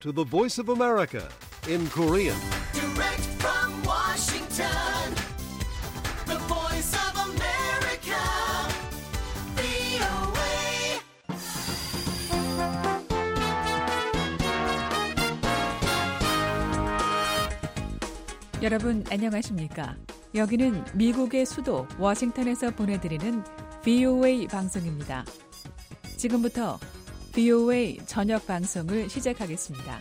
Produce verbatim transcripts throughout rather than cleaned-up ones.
to the Voice of America in Korean. Direct from Washington, the Voice of America, 브이오에이. 여러분 안녕하십니까? 여기는 미국의 수도 워싱턴에서 보내드리는 브이오에이 방송입니다. 지금부터 브이오에이 저녁 방송을 시작하겠습니다.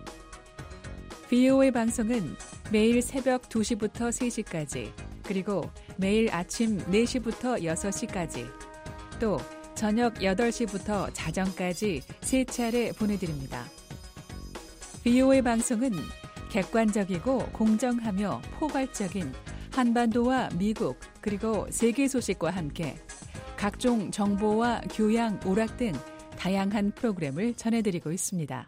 브이오에이 방송은 매일 새벽 두 시부터 세 시까지, 그리고 매일 아침 네 시부터 여섯 시까지, 또 저녁 여덟 시부터 자정까지 세 차례 보내드립니다. 브이오에이 방송은 객관적이고 공정하며 포괄적인 한반도와 미국 그리고 세계 소식과 함께 각종 정보와 교양, 오락 등 다양한 프로그램을 전해드리고 있습니다.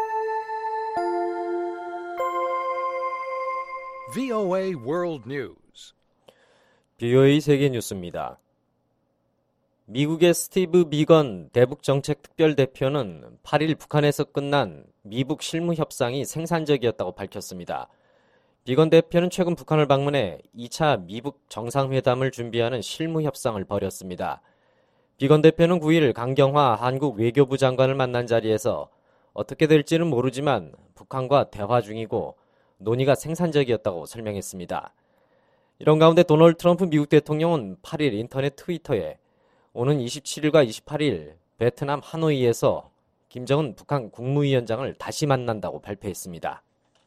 브이오에이 World News. 브이오에이 세계 뉴스입니다. 미국의 스티브 비건 대북정책특별대표는 팔 일 북한에서 끝난 미북 실무 협상이 생산적이었다고 밝혔습니다. 비건 대표는 최근 북한을 방문해 이 차 미북 정상회담을 준비하는 실무 협상을 벌였습니다. 비건 대표는 구 일 강경화 한국 외교부 장관을 만난 자리에서 어떻게 될지는 모르지만 북한과 대화 중이고 논의가 생산적이었다고 설명했습니다. 이런 가운데 도널드 트럼프 미국 대통령은 팔 일 인터넷 트위터에 오는 이십칠 일과 이십팔 일 베트남 하노이에서 김정은 북한 국무위원장을 다시 만난다고 발표했습니다.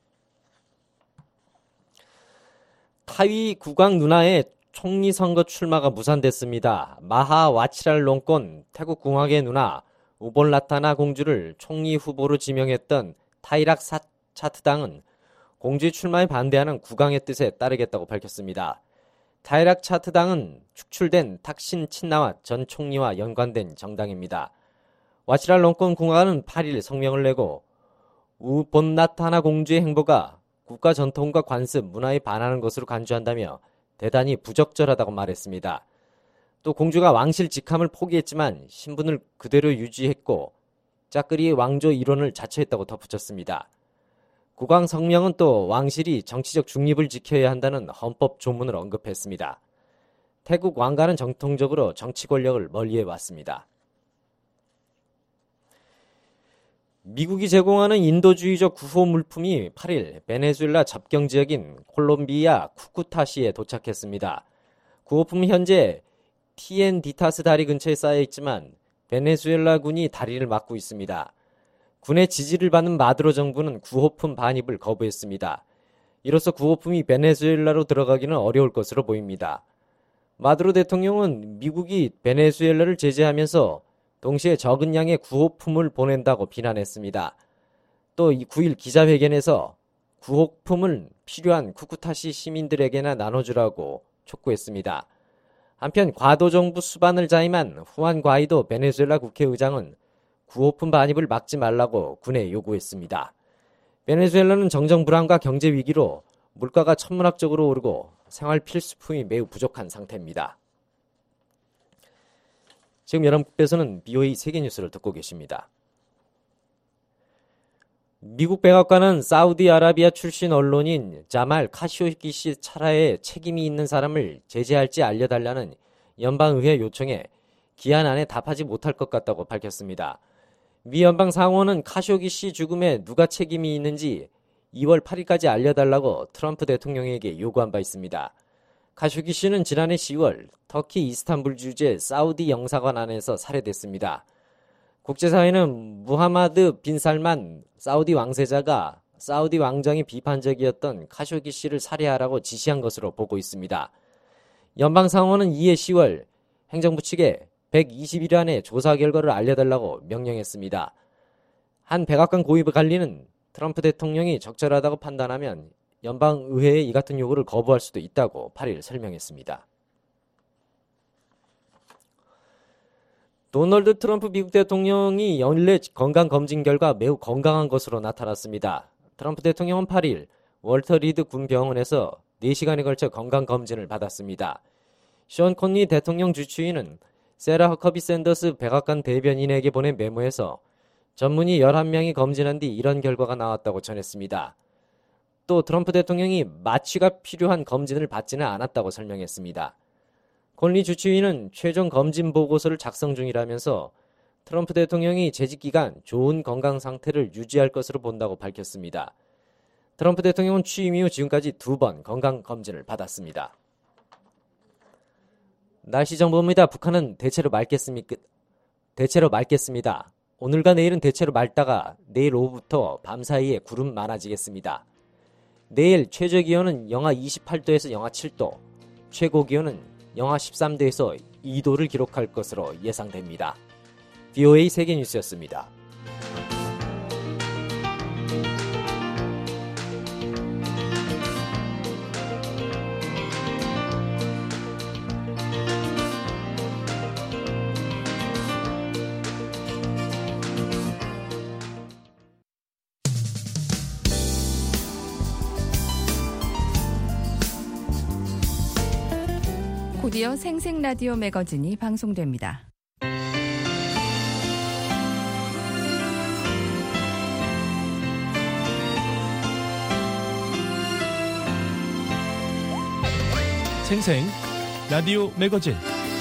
타위 국왕 누나의 총리 선거 출마가 무산됐습니다. 마하 와치랄롱권 태국 공화국의 누나 우볼라타나 공주를 총리 후보로 지명했던 타이락 차트당은 공주의 출마에 반대하는 국왕의 뜻에 따르겠다고 밝혔습니다. 타이락 차트당은 축출된 탁신 친나와 전 총리와 연관된 정당입니다. 와치랄롱권 공화국은 팔 일 성명을 내고 우본나타나 공주의 행보가 국가 전통과 관습, 문화에 반하는 것으로 간주한다며 대단히 부적절하다고 말했습니다. 또 공주가 왕실 직함을 포기했지만 신분을 그대로 유지했고 짜끄리의 왕조 이론을 자처했다고 덧붙였습니다. 국왕 성명은 또 왕실이 정치적 중립을 지켜야 한다는 헌법 조문을 언급했습니다. 태국 왕가는 전통적으로 정치 권력을 멀리해왔습니다. 미국이 제공하는 인도주의적 구호 물품이 팔 일 베네수엘라 접경 지역인 콜롬비아 쿠쿠타시에 도착했습니다. 구호품은 현재 티엔디타스 다리 근처에 쌓여 있지만 베네수엘라 군이 다리를 막고 있습니다. 군의 지지를 받는 마두로 정부는 구호품 반입을 거부했습니다. 이로써 구호품이 베네수엘라로 들어가기는 어려울 것으로 보입니다. 마두로 대통령은 미국이 베네수엘라를 제재하면서 동시에 적은 양의 구호품을 보낸다고 비난했습니다. 또 구 일 기자회견에서 구호품을 필요한 쿠쿠타시 시민들에게나 나눠주라고 촉구했습니다. 한편 과도정부 수반을 자임한 후안 과이도 베네수엘라 국회의장은 구호품 반입을 막지 말라고 군에 요구했습니다. 베네수엘라는 정정 불안과 경제 위기로 물가가 천문학적으로 오르고 생활 필수품이 매우 부족한 상태입니다. 지금 여러분께서는 브이오에이 세계뉴스를 듣고 계십니다. 미국 백악관은 사우디아라비아 출신 언론인 자말 카쇼기시 차라에 책임이 있는 사람을 제재할지 알려달라는 연방의회 요청에 기한 안에 답하지 못할 것 같다고 밝혔습니다. 미 연방 상원은 카쇼기시 죽음에 누가 책임이 있는지 이월 팔 일까지 알려달라고 트럼프 대통령에게 요구한 바 있습니다. 카쇼기시는 지난해 시월 터키 이스탄불 주재 사우디 영사관 안에서 살해됐습니다. 국제사회는 무하마드 빈 살만 사우디 왕세자가 사우디 왕정이 비판적이었던 카쇼기시를 살해하라고 지시한 것으로 보고 있습니다. 연방상원은 이해 시월 행정부 측에 백이십 일 안에 조사 결과를 알려달라고 명령했습니다. 한 백악관 고위 관리는 트럼프 대통령이 적절하다고 판단하면 연방의회의 이 같은 요구를 거부할 수도 있다고 팔 일 설명했습니다. 도널드 트럼프 미국 대통령이 연례 건강검진 결과 매우 건강한 것으로 나타났습니다. 트럼프 대통령은 팔 일 월터 리드 군병원에서 네 시간에 걸쳐 건강검진을 받았습니다. 션 콘리 대통령 주치의는 세라 허커비 샌더스 백악관 대변인에게 보낸 메모에서 전문의 열한 명이 검진한 뒤 이런 결과가 나왔다고 전했습니다. 또 트럼프 대통령이 마취가 필요한 검진을 받지는 않았다고 설명했습니다. 콘리 주치의는 최종 검진 보고서를 작성 중이라면서 트럼프 대통령이 재직 기간 좋은 건강 상태를 유지할 것으로 본다고 밝혔습니다. 트럼프 대통령은 취임 이후 지금까지 두 번 건강 검진을 받았습니다. 날씨 정보입니다. 북한은 대체로 맑겠습니까? 대체로 맑겠습니다. 오늘과 내일은 대체로 맑다가 내일 오후부터 밤 사이에 구름 많아지겠습니다. 내일 최저 기온은 영하 이십팔 도에서 영하 칠 도, 최고 기온은 영하 십삼 도에서 이 도를 기록할 것으로 예상됩니다. 브이오에이 세계뉴스였습니다. 곧이어 생생라디오 매거진이 방송됩니다. 생생 라디오 매거진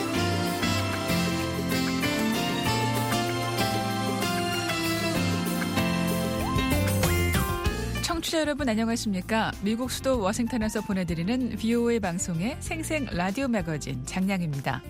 청취자 여러분 안녕하십니까? 미국 수도 워싱턴에서 보내드리는 브이오에이 방송의 생생 라디오 매거진 장량입니다.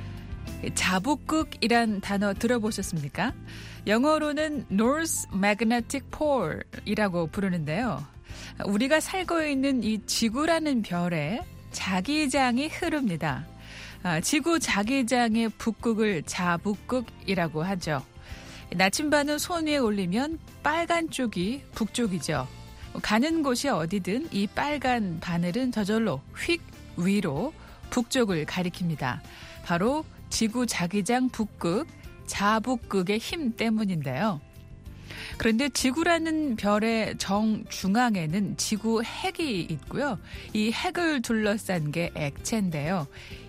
자북극이란 단어 들어보셨습니까? 영어로는 North Magnetic Pole이라고 부르는데요. 우리가 살고 있는 이 지구라는 별에 자기장이 흐릅니다. 지구 자기장의 북극을 자북극이라고 하죠. 나침반을 손 위에 올리면 빨간 쪽이 북쪽이죠. 가는 곳이 어디든 이 빨간 바늘은 저절로 휙 위로 북쪽을 가리킵니다. 바로 지구 자기장 북극, 자북극의 힘 때문인데요. 그런데 지구라는 별의 정중앙에는 지구 핵이 있고요. 이 핵을 둘러싼 게 액체인데요.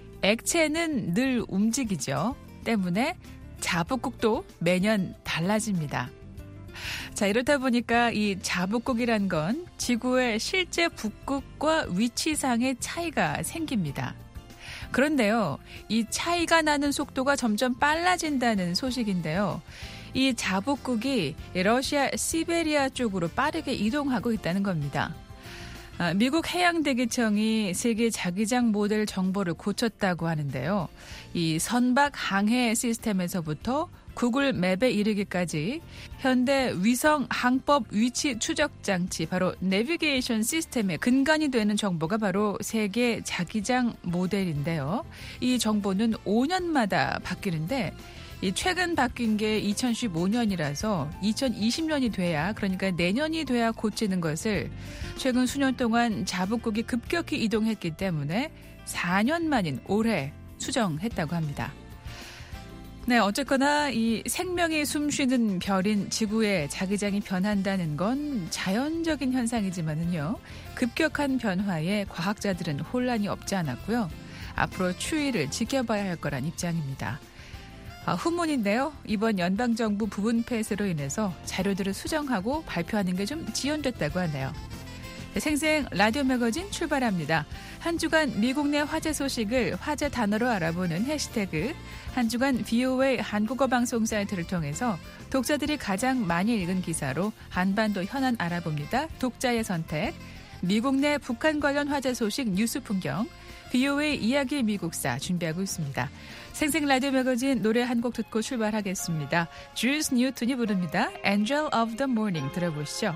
액체는 늘 움직이죠. 때문에 자북극도 매년 달라집니다. 자, 이렇다 보니까 이 자북극이란 건 지구의 실제 북극과 위치상의 차이가 생깁니다. 그런데요, 이 차이가 나는 속도가 점점 빨라진다는 소식인데요. 이 자북극이 러시아 시베리아 쪽으로 빠르게 이동하고 있다는 겁니다. 아, 미국 해양대기청이 세계 자기장 모델 정보를 고쳤다고 하는데요. 이 선박 항해 시스템에서부터 구글 맵에 이르기까지 현대 위성 항법 위치 추적 장치, 바로 내비게이션 시스템의 근간이 되는 정보가 바로 세계 자기장 모델인데요. 이 정보는 오 년마다 바뀌는데 이 최근 바뀐 게 이천십오 년이라서 이천이십 년이 돼야, 그러니까 내년이 돼야 고치는 것을 최근 수년 동안 자북극이 급격히 이동했기 때문에 사 년 만인 올해 수정했다고 합니다. 네, 어쨌거나 이 생명이 숨쉬는 별인 지구의 자기장이 변한다는 건 자연적인 현상이지만은요, 급격한 변화에 과학자들은 혼란이 없지 않았고요. 앞으로 추이를 지켜봐야 할 거란 입장입니다. 아, 후문인데요. 이번 연방정부 부분 폐쇄로 인해서 자료들을 수정하고 발표하는 게 좀 지연됐다고 하네요. 네, 생생 라디오 매거진 출발합니다. 한 주간 미국 내 화제 소식을 화제 단어로 알아보는 해시태그, 한 주간 브이오에이 한국어 방송 사이트를 통해서 독자들이 가장 많이 읽은 기사로 한반도 현안 알아봅니다. 독자의 선택, 미국 내 북한 관련 화제 소식 뉴스 풍경, 브이오에이 이야기 미국사 준비하고 있습니다. 생생 라디오 매거진 노래 한 곡 듣고 출발하겠습니다. 주스 뉴튼이 부릅니다. Angel of the Morning 들어보시죠.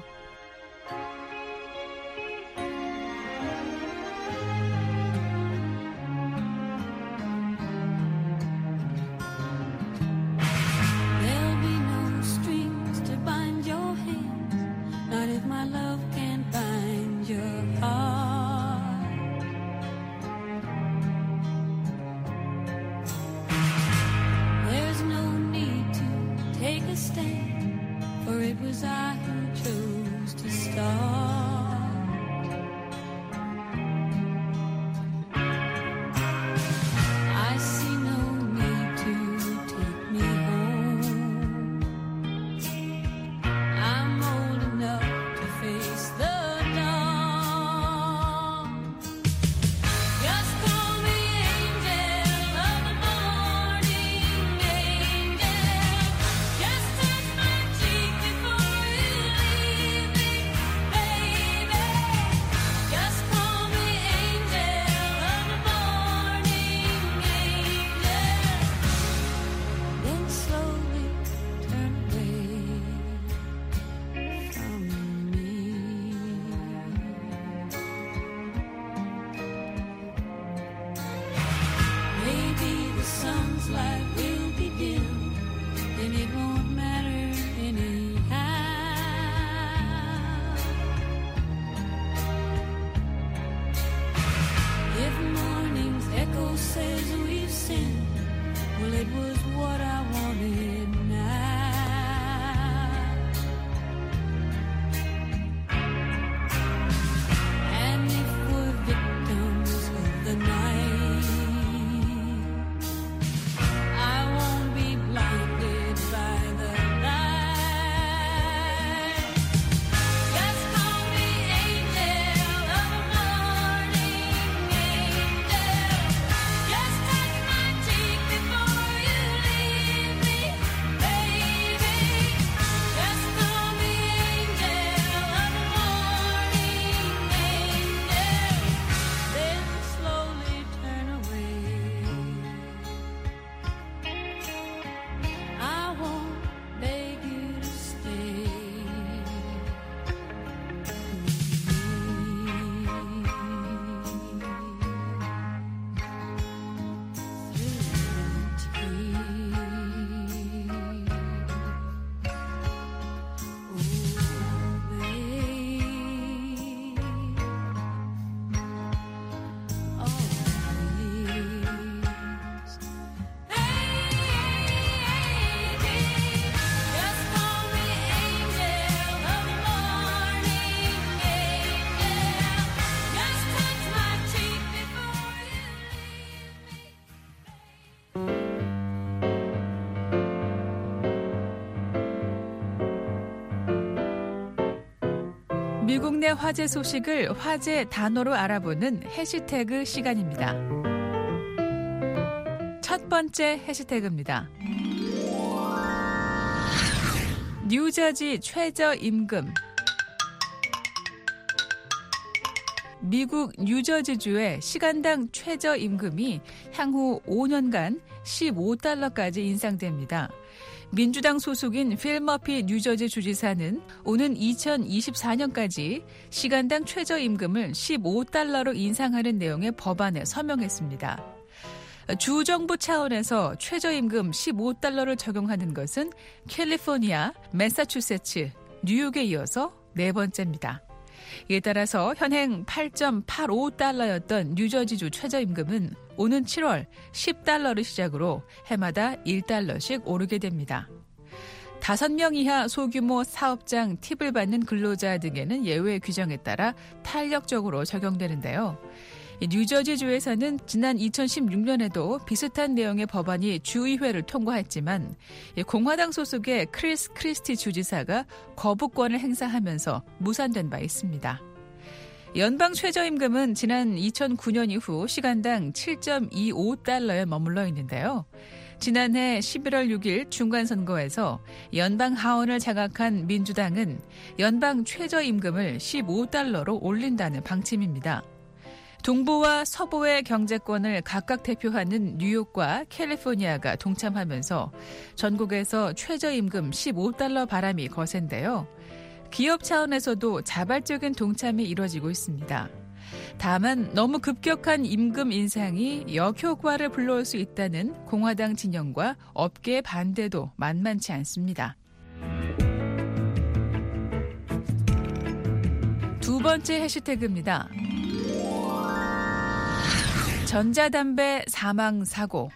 미국 내 화제 소식을 화제 단어로 알아보는 해시태그 시간입니다. 첫 번째 해시태그입니다. 뉴저지 최저임금. 미국 뉴저지주의 시간당 최저임금이 향후 오 년간 십오 달러까지 인상됩니다. 민주당 소속인 필 머피 뉴저지 주지사는 오는 이천이십사 년까지 시간당 최저임금을 십오 달러로 인상하는 내용의 법안에 서명했습니다. 주정부 차원에서 최저임금 십오 달러를 적용하는 것은 캘리포니아, 매사추세츠, 뉴욕에 이어서 네 번째입니다. 이에 따라서 현행 팔 점 팔오 달러였던 뉴저지주 최저임금은 오는 칠월 십 달러를 시작으로 해마다 일 달러씩 오르게 됩니다. 다섯 명 이하 소규모 사업장 팁을 받는 근로자 등에는 예외 규정에 따라 탄력적으로 적용되는데요. 뉴저지주에서는 지난 이천십육 년에도 비슷한 내용의 법안이 주의회를 통과했지만 공화당 소속의 크리스 크리스티 주지사가 거부권을 행사하면서 무산된 바 있습니다. 연방 최저임금은 지난 이천구 년 이후 시간당 칠 점 이오 달러에 머물러 있는데요. 지난해 십일월 육일 중간선거에서 연방 하원을 장악한 민주당은 연방 최저임금을 십오 달러로 올린다는 방침입니다. 동부와 서부의 경제권을 각각 대표하는 뉴욕과 캘리포니아가 동참하면서 전국에서 최저임금 십오 달러 바람이 거센데요. 기업 차원에서도 자발적인 동참이 이루어지고 있습니다. 다만 너무 급격한 임금 인상이 역효과를 불러올 수 있다는 공화당 진영과 업계의 반대도 만만치 않습니다. 두 번째 해시태그입니다. 전자담배 사망사고.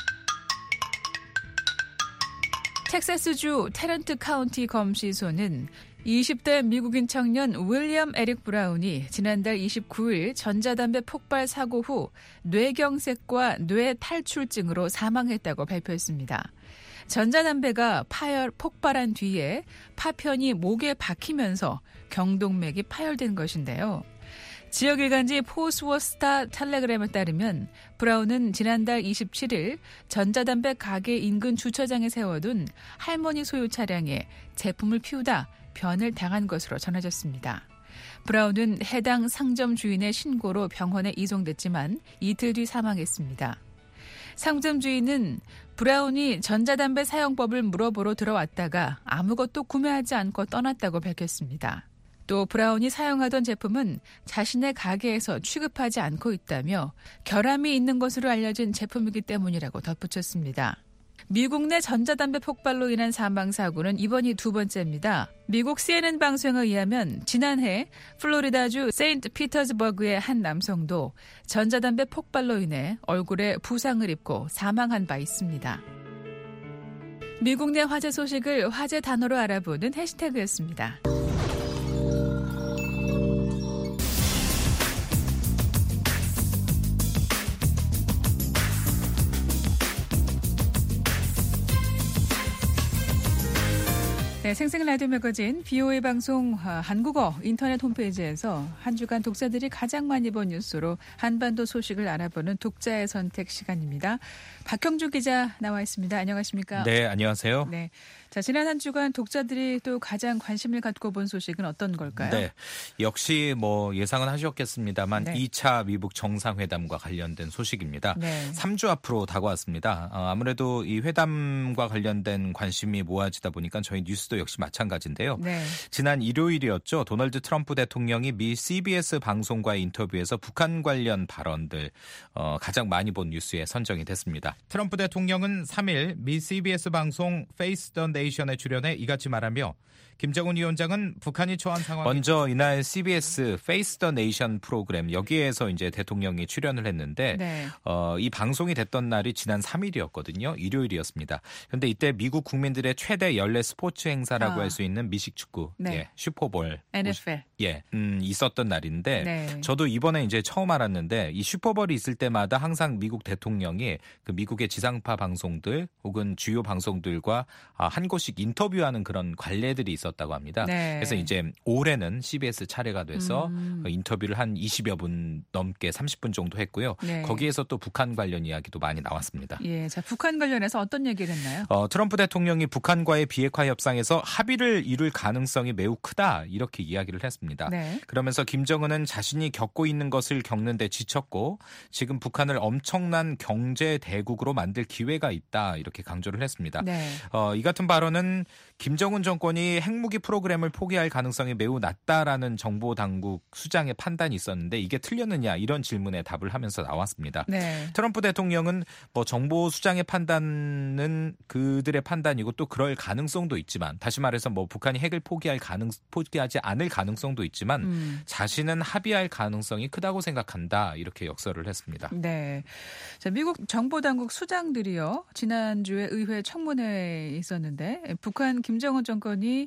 텍사스주 테런트 카운티 검시소는 이십 대 미국인 청년 윌리엄 에릭 브라운이 지난달 이십구일 전자담배 폭발 사고 후 뇌경색과 뇌탈출증으로 사망했다고 발표했습니다. 전자담배가 파열, 폭발한 뒤에 파편이 목에 박히면서 경동맥이 파열된 것인데요. 지역일간지 포스워스타 텔레그램에 따르면 브라운은 지난달 이십칠일 전자담배 가게 인근 주차장에 세워둔 할머니 소유 차량에 제품을 피우다 변을 당한 것으로 전해졌습니다. 브라운은 해당 상점 주인의 신고로 병원에 이송됐지만 이틀 뒤 사망했습니다. 상점 주인은 브라운이 전자담배 사용법을 물어보러 들어왔다가 아무것도 구매하지 않고 떠났다고 밝혔습니다. 또 브라운이 사용하던 제품은 자신의 가게에서 취급하지 않고 있다며 결함이 있는 것으로 알려진 제품이기 때문이라고 덧붙였습니다. 미국 내 전자담배 폭발로 인한 사망사고는 이번이 두 번째입니다. 미국 씨엔엔 방송에 의하면 지난해 플로리다주 세인트 피터즈버그의 한 남성도 전자담배 폭발로 인해 얼굴에 부상을 입고 사망한 바 있습니다. 미국 내 화제 소식을 화제 단어로 알아보는 해시태그였습니다. 네, 생생 라디오 매거진 비오에이 방송 한국어 인터넷 홈페이지에서 한 주간 독자들이 가장 많이 본 뉴스로 한반도 소식을 알아보는 독자의 선택 시간입니다. 박형주 기자 나와 있습니다. 안녕하십니까? 네, 안녕하세요. 네, 자 지난 한 주간 독자들이 또 가장 관심을 갖고 본 소식은 어떤 걸까요? 네, 역시 뭐 예상은 하셨겠습니다만 네. 이 차 미북 정상회담과 관련된 소식입니다. 네. 삼 주 앞으로 다가왔습니다. 어, 아무래도 이 회담과 관련된 관심이 모아지다 보니까 저희 뉴스도 역시 마찬가지인데요. 네. 지난 일요일이었죠. 도널드 트럼프 대통령이 미 씨비에스 방송과의 인터뷰에서 북한 관련 발언들 어, 가장 많이 본 뉴스에 선정이 됐습니다. 트럼프 대통령은 삼일 미 씨비에스 방송 Face the Nation에 출연해 이같이 말하며 김정은 위원장은 북한이 처한 상황. 먼저 이날 씨비에스 Face the Nation 프로그램 여기에서 이제 대통령이 출연을 했는데 네. 어, 이 방송이 됐던 날이 지난 삼일이었거든요. 일요일이었습니다. 그런데 이때 미국 국민들의 최대 연례 스포츠 행사 행사라고 아. 할 수 있는 미식 축구, 네. 예, 슈퍼볼, 엔에프엘. 예, 음, 있었던 날인데 네. 저도 이번에 이제 처음 알았는데 이 슈퍼볼이 있을 때마다 항상 미국 대통령이 그 미국의 지상파 방송들 혹은 주요 방송들과 아, 한 곳씩 인터뷰하는 그런 관례들이 있었다고 합니다. 네. 그래서 이제 올해는 씨비에스 차례가 돼서 음. 인터뷰를 한 이십여 분 넘게 삼십 분 정도 했고요. 네. 거기에서 또 북한 관련 이야기도 많이 나왔습니다. 예, 자 북한 관련해서 어떤 얘기를 했나요? 어, 트럼프 대통령이 북한과의 비핵화 협상에서 합의를 이룰 가능성이 매우 크다 이렇게 이야기를 했습니다. 네. 그러면서 김정은은 자신이 겪고 있는 것을 겪는데 지쳤고 지금 북한을 엄청난 경제 대국으로 만들 기회가 있다 이렇게 강조를 했습니다. 네. 어, 이 같은 발언은 김정은 정권이 핵무기 프로그램을 포기할 가능성이 매우 낮다라는 정보 당국 수장의 판단이 있었는데 이게 틀렸느냐 이런 질문에 답을 하면서 나왔습니다. 네. 트럼프 대통령은 뭐 정보 수장의 판단은 그들의 판단이고 또 그럴 가능성도 있지만 다시 말해서 뭐 북한이 핵을 포기할 가능 포기하지 않을 가능성도 있지만 음. 자신은 합의할 가능성이 크다고 생각한다 이렇게 역설을 했습니다. 네. 자, 미국 정보당국 수장들이요. 지난주에 의회 청문회에 있었는데 북한 김정은 정권이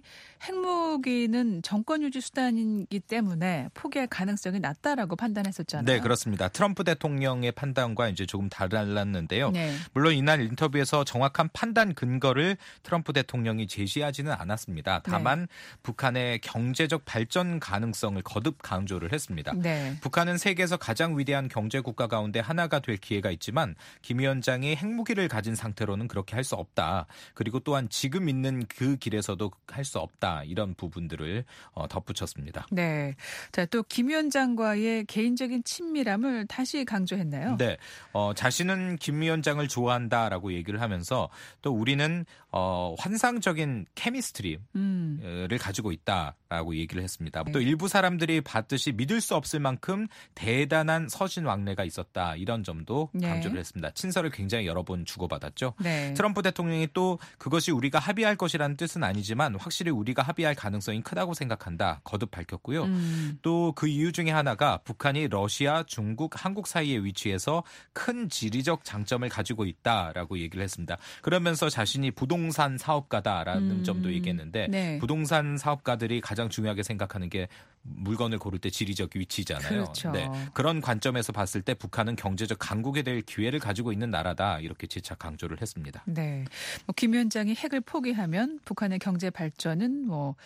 핵무기는 정권 유지 수단이기 때문에 포기할 가능성이 낮다라고 판단했었잖아요. 네, 그렇습니다. 트럼프 대통령의 판단과 이제 조금 달랐는데요. 네. 물론 이날 인터뷰에서 정확한 판단 근거를 트럼프 대통령이 제시하지는 않았습니다. 다만 네. 북한의 경제적 발전 가능성을 거듭 강조를 했습니다. 네. 북한은 세계에서 가장 위대한 경제 국가 가운데 하나가 될 기회가 있지만 김 위원장이 핵무기를 가진 상태로는 그렇게 할 수 없다. 그리고 또한 지금 있는 그 길에서도 할 수 없다. 이런 부분들을 어, 덧붙였습니다. 네. 자, 또 김 위원장과의 개인적인 친밀함을 다시 강조했나요? 네. 어, 자신은 김 위원장을 좋아한다라고 얘기를 하면서 또 우리는 어, 환상적인 케미스트리를 음. 가지고 있다라고 얘기를 했습니다. 네. 또 일부 사람들이 봤듯이 믿을 수 없을 만큼 대단한 서신왕래가 있었다. 이런 점도 네. 강조를 했습니다. 친서를 굉장히 여러 번 주고받았죠. 네. 트럼프 대통령이 또 그것이 우리가 합의할 것이라는 뜻은 아니지만 확실히 우리가 합의할 가능성이 크다고 생각한다. 거듭 밝혔고요. 음. 또 그 이유 중에 하나가 북한이 러시아, 중국, 한국 사이에 위치해서 큰 지리적 장점을 가지고 있다라고 얘기를 했습니다. 그러면서 자신이 부동산 사업가다라는 음. 점도 얘기했는데 네. 부동산 사업가들이 가장 중요하게 생각하는 게 물건을 고를 때 지리적 위치잖아요. 그렇죠. 네. 그런 관점에서 봤을 때 북한은 경제적 강국이 될 기회를 가지고 있는 나라다 이렇게 재차 강조를 했습니다. 네. 뭐 김 위원장이 핵을 포기하면 북한의 경제 발전은 뭐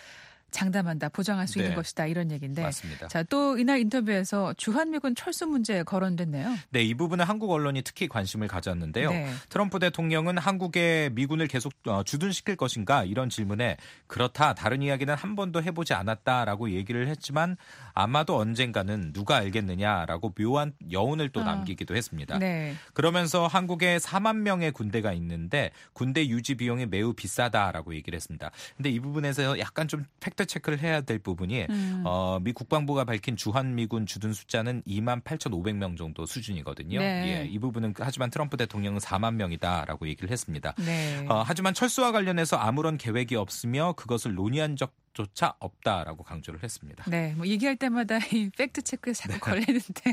장담한다, 보장할 수 있는 네. 것이다 이런 얘기인데. 맞습니다. 자, 또 이날 인터뷰에서 주한미군 철수 문제 거론됐네요. 네, 이 부분은 한국 언론이 특히 관심을 가졌는데요. 네. 트럼프 대통령은 한국에 미군을 계속 주둔시킬 것인가 이런 질문에 그렇다, 다른 이야기는 한 번도 해보지 않았다라고 얘기를 했지만 아마도 언젠가는 누가 알겠느냐라고 묘한 여운을 또 아. 남기기도 했습니다. 네. 그러면서 한국에 사만 명의 군대가 있는데 군대 유지 비용이 매우 비싸다라고 얘기를 했습니다. 근데 이 부분에서 약간 좀 팩트 체크를 해야 될 부분이 음. 어, 미 국방부가 밝힌 주한미군 주둔 숫자는 이만 팔천오백 명 정도 수준이거든요. 네. 예, 이 부분은 하지만 트럼프 대통령은 사만 명이다라고 얘기를 했습니다. 네. 어, 하지만 철수와 관련해서 아무런 계획이 없으며 그것을 논의한 적조차 없다라고 강조를 했습니다. 네, 뭐 얘기할 때마다 이 팩트 체크에 자꾸 네. 걸리는데요.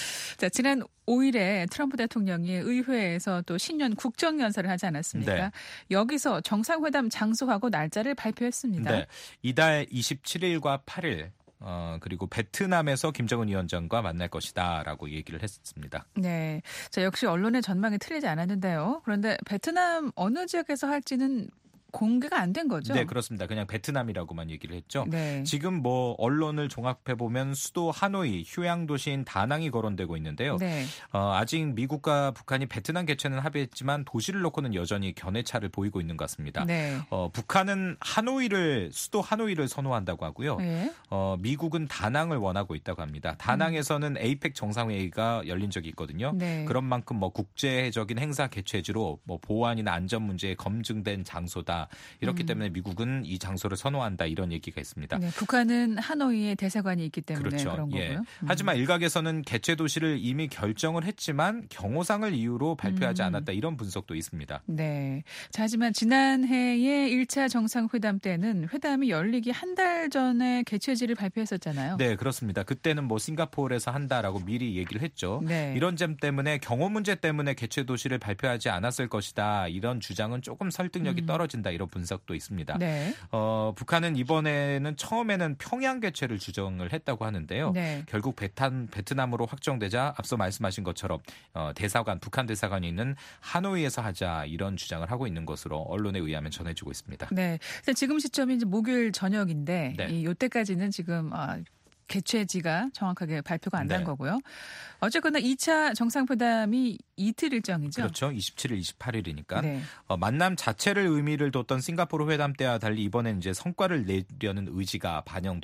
자, 지난 오일에 트럼프 대통령이 의회에서 또 신년 국정연설을 하지 않았습니까? 네. 여기서 정상회담 장소하고 날짜를 발표했습니다. 네, 이달 이십칠일과 팔일 어, 그리고 베트남에서 김정은 위원장과 만날 것이다라고 얘기를 했습니다. 네, 자 역시 언론의 전망이 틀리지 않았는데요. 그런데 베트남 어느 지역에서 할지는 공개가 안 된 거죠? 네, 그렇습니다. 그냥 베트남이라고만 얘기를 했죠. 네. 지금 뭐 언론을 종합해 보면 수도 하노이, 휴양 도시인 다낭이 거론되고 있는데요. 네. 어, 아직 미국과 북한이 베트남 개최는 합의했지만 도시를 놓고는 여전히 견해차를 보이고 있는 것 같습니다. 네. 어, 북한은 하노이를 수도 하노이를 선호한다고 하고요. 네. 어, 미국은 다낭을 원하고 있다고 합니다. 다낭에서는 에이펙 정상회의가 열린 적이 있거든요. 네. 그런 만큼 뭐 국제적인 행사 개최지로 뭐 보안이나 안전 문제에 검증된 장소다. 이렇기 음. 때문에 미국은 이 장소를 선호한다 이런 얘기가 있습니다. 네, 북한은 하노이에 대사관이 있기 때문에 그렇죠. 그런 예. 거고요. 음. 하지만 일각에서는 개최 도시를 이미 결정을 했지만 경호상을 이유로 발표하지 음. 않았다 이런 분석도 있습니다. 네. 자, 하지만 지난해의 일 차 정상회담 때는 회담이 열리기 한 달 전에 개최지를 발표했었잖아요. 네, 그렇습니다. 그때는 뭐 싱가포르에서 한다라고 미리 얘기를 했죠. 네. 이런 점 때문에 경호 문제 때문에 개최 도시를 발표하지 않았을 것이다. 이런 주장은 조금 설득력이 음. 떨어진다. 된다 이런 분석도 있습니다. 네. 어, 북한은 이번에는 처음에는 평양 개최를 주장을 했다고 하는데요. 네. 결국 베탄, 베트남으로 확정되자 앞서 말씀하신 것처럼 어, 대사관, 북한 대사관이 있는 하노이에서 하자 이런 주장을 하고 있는 것으로 언론에 의하면 전해지고 있습니다. 네. 지금 시점이 이제 목요일 저녁인데 네. 이 요때까지는 지금 어, 개최지가 정확하게 발표가 안 난 네. 거고요. 어쨌거나 이 차 정상회담이 이틀 일정이죠. 그렇죠. 이십칠 일, 이십팔 일이니까 네. 어, 만남 자체를 의미를 뒀던 싱가포르 회담 때와 달리 이번엔 이제 성과를 내려는 의지가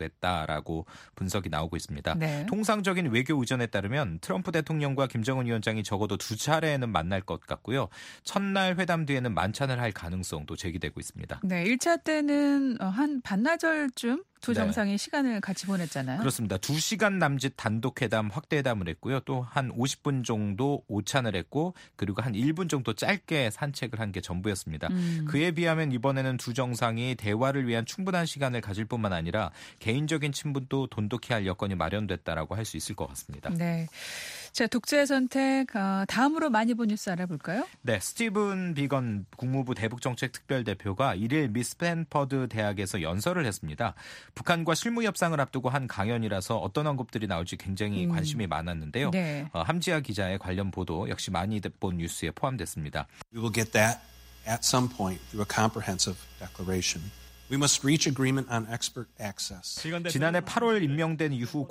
반영됐다라고 분석이 나오고 있습니다. 네. 통상적인 외교 의전에 따르면 트럼프 대통령과 김정은 위원장이 적어도 두 차례는 만날 것 같고요. 첫날 회담 뒤에는 만찬을 할 가능성도 제기되고 있습니다. 네, 일 차 때는 한 반나절쯤 두 네. 정상이 시간을 같이 보냈잖아요. 그렇습니다. 두 시간 남짓 단독회담, 확대회담을 했고요. 또 한 오십 분 정도 오찬을 했고 그리고 한 일 분 정도 짧게 산책을 한 게 전부였습니다. 음. 그에 비하면 이번에는 두 정상이 대화를 위한 충분한 시간을 가질 뿐만 아니라 개인적인 친분도 돈독히 할 여건이 마련됐다라고 할 수 있을 것 같습니다. 네. 자, 독재 선택 어, 다음으로 많이 본 뉴스 알아볼까요? 네, 스티븐 비건 국무부 대북정책 특별대표가 일일 미스탠퍼드 대학에서 연설을 했습니다. 북한과 실무 협상을 앞두고 한 강연이라서 어떤 언급들이 나올지 굉장히 음. 관심이 많았는데요. 네. 어, 함지아 기자의 관련 보도 역시 많이 본 뉴스에 포함됐습니다. We will get that at some point through a comprehensive declaration. We must reach agreement on expert access. 지난해 팔월 임명된 이후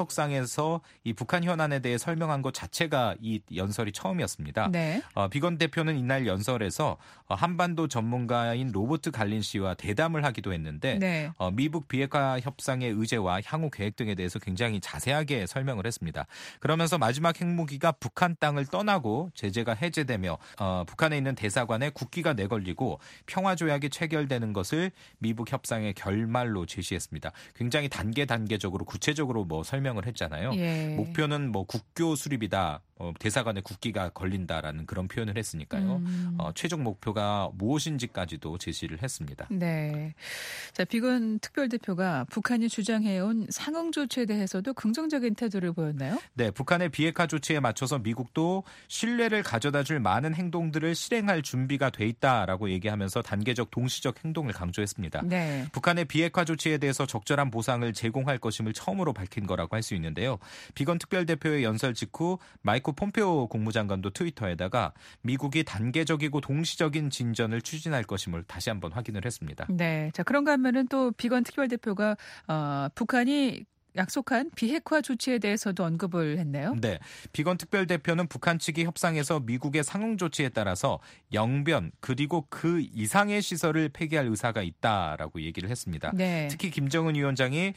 공개석상에서 이 북한 현안에 대해 설명한 것 자체가 이 연설이 처음이었습니다. 네. 어, 비건 대표는 이날 연설에서 어, 한반도 전문가인 로버트 갈린 씨와 대담을 하기도 했는데 네. 어, 미북 비핵화 협상의 의제와 향후 계획 등에 대해서 굉장히 자세하게 설명을 했습니다. 그러면서 마지막 핵무기가 북한 땅을 떠나고 제재가 해제되며 어, 북한에 있는 대사관에 국기가 내걸리고 평화조약이 체결되는 것을 미북 협상의 결말로 제시했습니다. 굉장히 단계 단계적으로 구체적으로 뭐 설명을 했잖아요. 예. 목표는 뭐 국교 수립이다. 어, 대사관에 국기가 걸린다라는 그런 표현을 했으니까요. 음. 어, 최종 목표가 무엇인지까지도 제시를 했습니다. 네. 자, 비건 특별대표가 북한이 주장해온 상응 조치에 대해서도 긍정적인 태도를 보였나요? 네, 북한의 비핵화 조치에 맞춰서 미국도 신뢰를 가져다줄 많은 행동들을 실행할 준비가 돼 있다라고 얘기하면서 단계적 동시적 행동을 강조했습니다. 네. 북한의 비핵화 조치에 대해서 적절한 보상을 제공할 것임을 처음으로 밝힌 거라고 할 수 있는데요. 비건 특별대표의 연설 직후 마이크 폼페오 국무장관도 트위터에다가 미국이 단계적이고 동시적인 진전을 추진할 것임을 다시 한번 확인을 했습니다. 네. 자, 그런가 하면은 또 비건 특별대표가 어, 북한이 약속한 비핵화 조치에 대해서도 언급을 했네요. 네. 비건 특별대표는 북한 측이 협상에서 미국의 상응 조치에 따라서 영변 그리고 그 이상의 시설을 폐기할 의사가 있다라고 얘기를 했습니다. 네. 특히 김정은 위원장이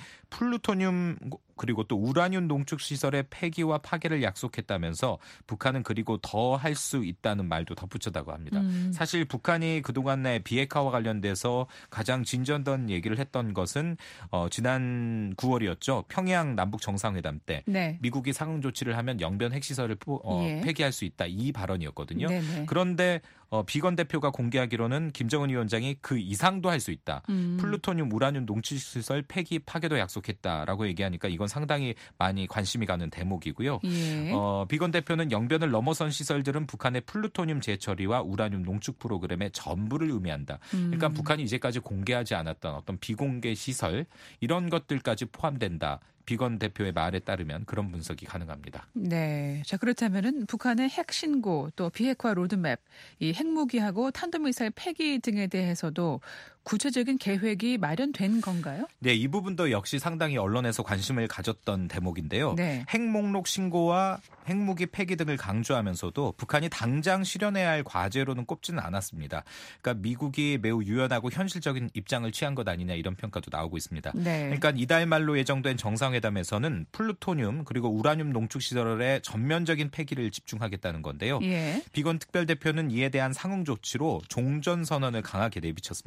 플루토늄 그리고 또 우라늄 농축 시설의 폐기와 파괴를 약속했다면서 북한은 그리고 더 할 수 있다는 말도 덧붙였다고 합니다. 음. 사실 북한이 그동안의 비핵화와 관련돼서 가장 진전된 얘기를 했던 것은 어, 지난 구월이었죠. 평양 남북 정상회담 때 네. 미국이 상응 조치를 하면 영변 핵시설을 어, 예. 폐기할 수 있다 이 발언이었거든요. 네네. 그런데 어, 비건 대표가 공개하기로는 김정은 위원장이 그 이상도 할 수 있다. 음. 플루토늄, 우라늄 농축시설 폐기 파괴도 약속했다라고 얘기하니까 이건 상당히 많이 관심이 가는 대목이고요. 예. 어, 비건 대표는 영변을 넘어선 시설들은 북한의 플루토늄 재처리와 우라늄 농축 프로그램의 전부를 의미한다. 그러니까 음. 북한이 이제까지 공개하지 않았던 어떤 비공개 시설 이런 것들까지 포함된다. 비건 대표의 말에 따르면 그런 분석이 가능합니다. 네. 자, 그렇다면은 북한의 핵 신고 또 비핵화 로드맵, 이 핵무기하고 탄도미사일 폐기 등에 대해서도 구체적인 계획이 마련된 건가요? 네, 이 부분도 역시 상당히 언론에서 관심을 가졌던 대목인데요. 네. 핵 목록 신고와 핵무기 폐기 등을 강조하면서도 북한이 당장 실현해야 할 과제로는 꼽지는 않았습니다. 그러니까 미국이 매우 유연하고 현실적인 입장을 취한 것 아니냐 이런 평가도 나오고 있습니다. 네. 그러니까 이달 말로 예정된 정상회담에서는 플루토늄 그리고 우라늄 농축 시설의 전면적인 폐기를 집중하겠다는 건데요. 예. 비건 특별대표는 이에 대한 상응 조치로 종전 선언을 강하게 내비쳤습니다.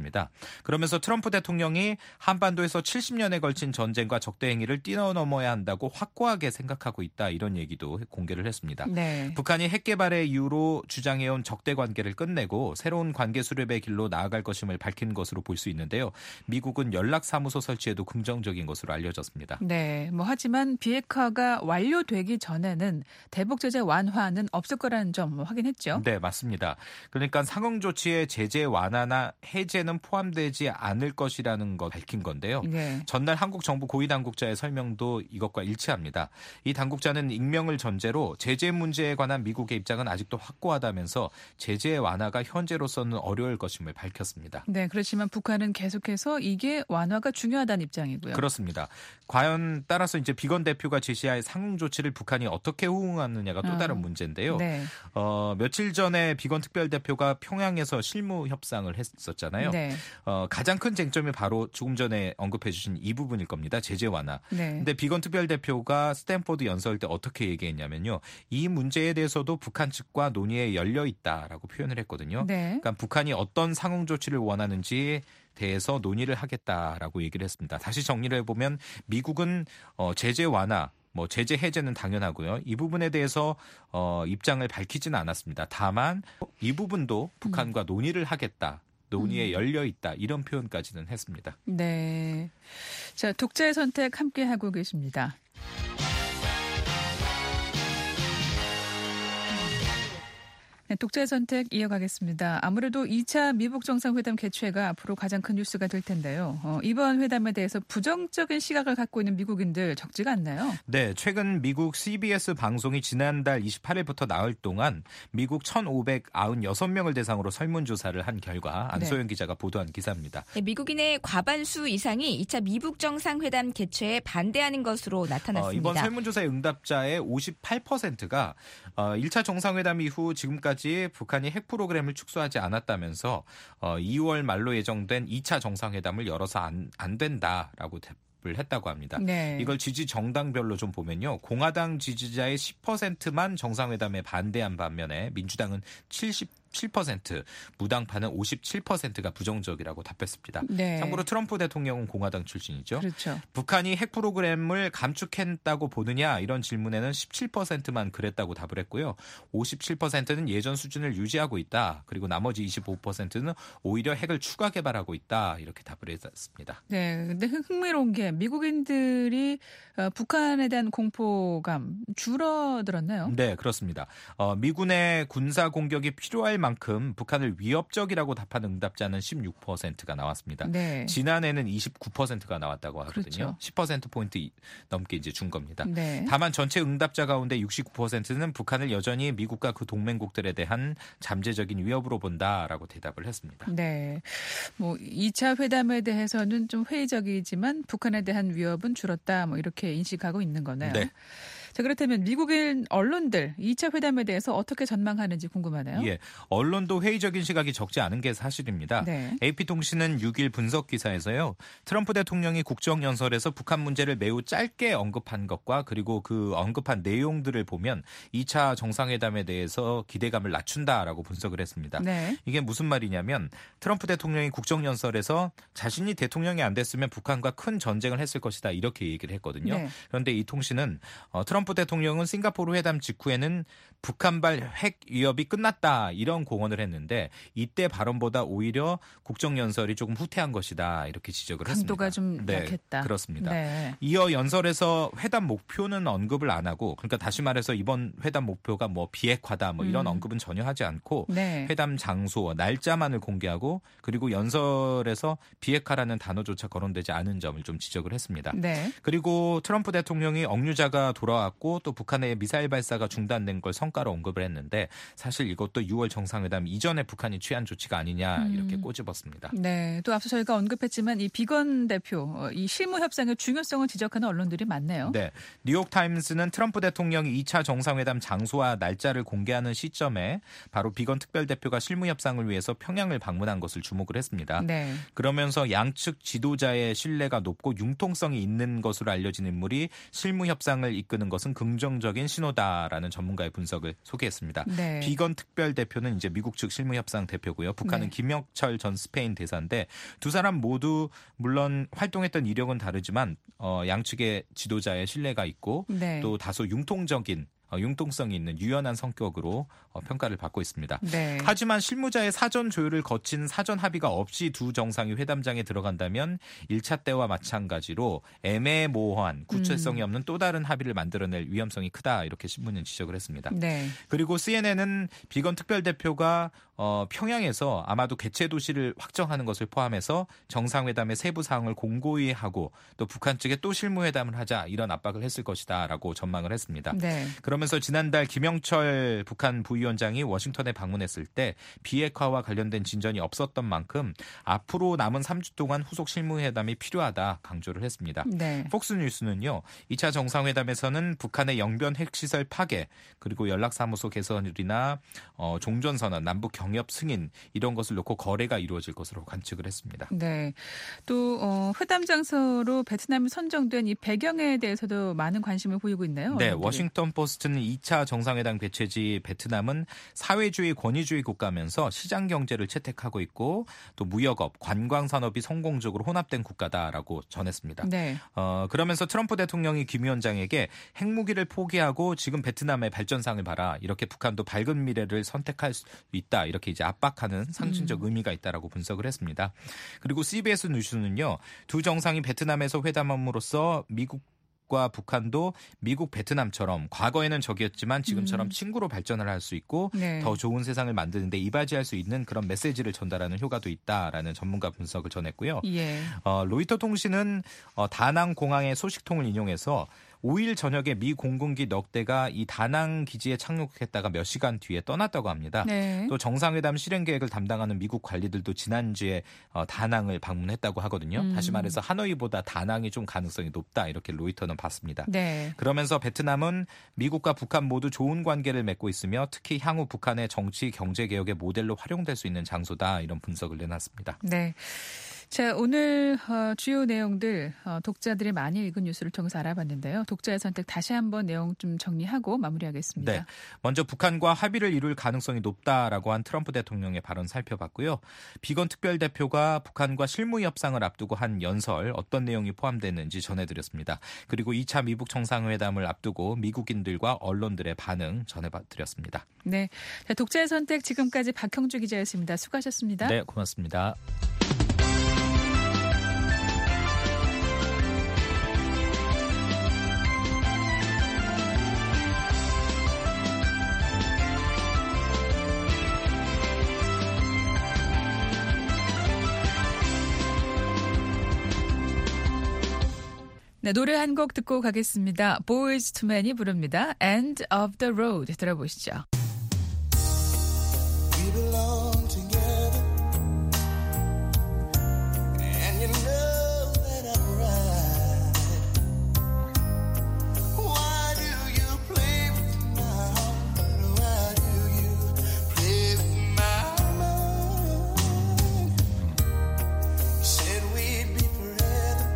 그러면서 트럼프 대통령이 한반도에서 칠십 년에 걸친 전쟁과 적대 행위를 뛰어넘어야 한다고 확고하게 생각하고 있다. 이런 얘기도 공개를 했습니다. 네. 북한이 핵 개발의 이유로 주장해온 적대 관계를 끝내고 새로운 관계 수립의 길로 나아갈 것임을 밝힌 것으로 볼 수 있는데요. 미국은 연락사무소 설치에도 긍정적인 것으로 알려졌습니다. 네, 뭐 하지만 비핵화가 완료되기 전에는 대북 제재 완화는 없을 거라는 점 확인했죠. 네, 맞습니다. 그러니까 상응 조치의 제재 완화나 해제는 포함되지 않을 것이라는 것 밝힌 건데요. 네. 전날 한국 정부 고위 당국자의 설명도 이것과 일치합니다. 이 당국자는 익명을 전제로 제재 문제에 관한 미국의 입장은 아직도 확고하다면서 제재 완화가 현재로서는 어려울 것임을 밝혔습니다. 네, 그렇지만 북한은 계속해서 이게 완화가 중요하다는 입장이고요. 그렇습니다. 과연 따라서 이제 비건 대표가 제시할 상응 조치를 북한이 어떻게 호응하느냐가 또 다른 어. 문제인데요. 네. 어, 며칠 전에 비건 특별대표가 평양에서 실무 협상을 했었잖아요. 네. 어, 가장 큰 쟁점이 바로 조금 전에 언급해 주신 이 부분일 겁니다. 제재 완화. 네. 근데 비건 특별대표가 스탠포드 연설 때 어떻게 얘기했냐면요. 이 문제에 대해서도 북한 측과 논의에 열려 있다라고 표현을 했거든요. 네. 그러니까 북한이 어떤 상응 조치를 원하는지 대해서 논의를 하겠다라고 얘기를 했습니다. 다시 정리를 해보면 미국은 어, 제재 완화, 뭐 제재 해제는 당연하고요. 이 부분에 대해서 어, 입장을 밝히지는 않았습니다. 다만 이 부분도 북한과 음. 논의를 하겠다. 논의에 열려 있다. 이런 표현까지는 했습니다. 네. 자, 독자의 선택 함께 하고 계십니다. 네, 독자의 선택 이어가겠습니다. 아무래도 이 차 미북 정상회담 개최가 앞으로 가장 큰 뉴스가 될 텐데요. 어, 이번 회담에 대해서 부정적인 시각을 갖고 있는 미국인들 적지가 않나요? 네, 최근 미국 씨비에스 방송이 지난달 이십팔일부터 나흘 동안 미국 천오백구십육 명을 대상으로 설문조사를 한 결과 안소영 네. 기자가 보도한 기사입니다. 네, 미국인의 과반수 이상이 이 차 미북 정상회담 개최에 반대하는 것으로 나타났습니다. 어, 이번 설문조사의 응답자의 오십팔 퍼센트가 어, 일 차 정상회담 이후 지금까지 북한이 핵 프로그램을 축소하지 않았다면서 어, 이월 말로 예정된 이 차 정상회담을 열어서 안, 안 된다라고 대답을 했다고 합니다. 네. 이걸 지지 정당별로 좀 보면요. 공화당 지지자의 십 퍼센트만 정상회담에 반대한 반면에 민주당은 칠십칠 퍼센트, 무당파는 오십칠 퍼센트가 부정적이라고 답했습니다. 네. 참고로 트럼프 대통령은 공화당 출신이죠. 그렇죠. 북한이 핵 프로그램을 감축했다고 보느냐 이런 질문에는 십칠 퍼센트만 그랬다고 답을 했고요. 오십칠 퍼센트는 예전 수준을 유지하고 있다. 그리고 나머지 이십오 퍼센트는 오히려 핵을 추가 개발하고 있다. 이렇게 답을 했습니다. 네, 근데 흥미로운 게 미국인들이 북한에 대한 공포감 줄어들었나요? 네, 그렇습니다. 어, 미군의 군사 공격이 필요할 만큼 북한을 위협적이라고 답한 응답자는 십육 퍼센트가 나왔습니다. 네. 지난해는 이십구 퍼센트가 나왔다고 하거든요. 그렇죠. 십 퍼센트 포인트 넘게 이제 준 겁니다. 네. 다만 전체 응답자 가운데 육십구 퍼센트는 북한을 여전히 미국과 그 동맹국들에 대한 잠재적인 위협으로 본다라고 대답을 했습니다. 네. 뭐 이 차 회담에 대해서는 좀 회의적이지만 북한에 대한 위협은 줄었다. 뭐 이렇게 인식하고 있는 거네요. 네. 자, 그렇다면 미국인 언론들 이 차 회담에 대해서 어떻게 전망하는지 궁금하네요. 예, 언론도 회의적인 시각이 적지 않은 게 사실입니다. 네. 에이피통신은 육 일 분석 기사에서요. 트럼프 대통령이 국정연설에서 북한 문제를 매우 짧게 언급한 것과 그리고 그 언급한 내용들을 보면 이 차 정상회담에 대해서 기대감을 낮춘다라고 분석을 했습니다. 네. 이게 무슨 말이냐면 트럼프 대통령이 국정연설에서 자신이 대통령이 안 됐으면 북한과 큰 전쟁을 했을 것이다 이렇게 얘기를 했거든요. 네. 그런데 이 통신은 어, 트럼프 트럼프 대통령은 싱가포르 회담 직후에는 북한발 핵 위협이 끝났다 이런 공언을 했는데 이때 발언보다 오히려 국정연설이 조금 후퇴한 것이다 이렇게 지적을 강도가 했습니다. 좀 네, 약했다. 그렇습니다. 네. 이어 연설에서 회담 목표는 언급을 안 하고 그러니까 다시 말해서 이번 회담 목표가 뭐 비핵화다 뭐 이런 음. 언급은 전혀 하지 않고 네. 회담 장소, 날짜만을 공개하고 그리고 연설에서 비핵화라는 단어조차 거론되지 않은 점을 좀 지적을 했습니다. 네. 그리고 트럼프 대통령이 억류자가 돌아왔고 또 북한의 미사일 발사가 중단된 걸 성과로 언급을 했는데 사실 이것도 유월 정상회담 이전에 북한이 취한 조치가 아니냐 이렇게 꼬집었습니다. 네, 또 앞서 저희가 언급했지만 이 비건 대표, 이 실무 협상의 중요성을 지적하는 언론들이 많네요. 네, 뉴욕타임스는 트럼프 대통령이 이 차 정상회담 장소와 날짜를 공개하는 시점에 바로 비건 특별대표가 실무 협상을 위해서 평양을 방문한 것을 주목을 했습니다. 네. 그러면서 양측 지도자의 신뢰가 높고 융통성이 있는 것으로 알려진 인물이 실무 협상을 이끄는 것은 것은 긍정적인 신호다라는 전문가의 분석을 소개했습니다. 네. 비건 특별대표는 이제 미국 측 실무협상 대표고요. 북한은 네. 김영철 전 스페인 대사인데 두 사람 모두 물론 활동했던 이력은 다르지만 어, 양측의 지도자의 신뢰가 있고 네. 또 다소 융통적인 어, 융통성이 있는 유연한 성격으로 어, 평가를 받고 있습니다. 네. 하지만 실무자의 사전 조율을 거친 사전 합의가 없이 두 정상이 회담장에 들어간다면 일 차 때와 마찬가지로 애매모호한 구체성이 음. 없는 또 다른 합의를 만들어낼 위험성이 크다 이렇게 신문은 지적을 했습니다. 네. 그리고 씨엔엔은 비건 특별대표가 어, 평양에서 아마도 개최 도시를 확정하는 것을 포함해서 정상회담의 세부 사항을 공고히 하고 또 북한 측에 또 실무회담을 하자 이런 압박을 했을 것이다라고 전망을 했습니다. 네. 그러면서 지난달 김영철 북한 부위원장이 워싱턴에 방문했을 때 비핵화와 관련된 진전이 없었던 만큼 앞으로 남은 삼 주 동안 후속 실무회담이 필요하다 강조를 했습니다. 네. 폭스뉴스는요. 이 차 정상회담에서는 북한의 영변 핵시설 파괴 그리고 연락사무소 개설이나 어, 종전선언, 남북 경협 승인 이런 것을 놓고 거래가 이루어질 것으로 관측을 했습니다. 네. 또 어, 회담 장소로 베트남이 선정된 이 배경에 대해서도 많은 관심을 보이고 있나요? 네. 언론들이? 워싱턴 포스트는 이 차 정상회담 개최지 베트남은 사회주의 권위주의 국가면서 시장 경제를 채택하고 있고 또 무역업, 관광산업이 성공적으로 혼합된 국가다라고 전했습니다. 네. 어, 그러면서 트럼프 대통령이 김 위원장에게 핵무기를 포기하고 지금 베트남의 발전상을 봐라. 이렇게 북한도 밝은 미래를 선택할 수 있다. 이렇게 이제 압박하는 상징적 음. 의미가 있다라고 분석을 했습니다. 그리고 씨비에스 뉴스는요. 두 정상이 베트남에서 회담함으로써 미국 과 북한도 미국 베트남처럼 과거에는 적이었지만 지금처럼 음. 친구로 발전을 할 수 있고 네. 더 좋은 세상을 만드는데 이바지할 수 있는 그런 메시지를 전달하는 효과도 있다라는 전문가 분석을 전했고요. 예. 어, 로이터 통신은 어, 다낭 공항의 소식통을 인용해서 오 일 저녁에 미 공군기 넉 대가 이 다낭 기지에 착륙했다가 몇 시간 뒤에 떠났다고 합니다. 네. 또 정상회담 실행 계획을 담당하는 미국 관리들도 지난주에 어, 다낭을 방문했다고 하거든요. 음. 다시 말해서 하노이보다 다낭이 좀 가능성이 높다 이렇게 로이터는 봤습니다. 네. 그러면서 베트남은 미국과 북한 모두 좋은 관계를 맺고 있으며 특히 향후 북한의 정치 경제 개혁의 모델로 활용될 수 있는 장소다 이런 분석을 내놨습니다. 네. 자, 오늘 어, 주요 내용들 어, 독자들이 많이 읽은 뉴스를 통해서 알아봤는데요. 독자의 선택 다시 한번 내용 좀 정리하고 마무리하겠습니다. 네, 먼저 북한과 합의를 이룰 가능성이 높다라고 한 트럼프 대통령의 발언 살펴봤고요. 비건 특별대표가 북한과 실무 협상을 앞두고 한 연설 어떤 내용이 포함되는지 전해드렸습니다. 그리고 이 차 미북 정상회담을 앞두고 미국인들과 언론들의 반응 전해드렸습니다. 네, 자, 독자의 선택 지금까지 박형주 기자였습니다. 수고하셨습니다. 네, 고맙습니다. 네, 노래 한 곡 듣고 가겠습니다. Boyz two Men이 부릅니다. End of the Road 들어보시죠. We belong together, and you know that I'm right. Why do you play with my heart? Why do you play with my mind? You said we'd be forever,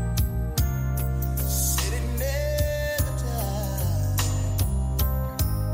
said it never died.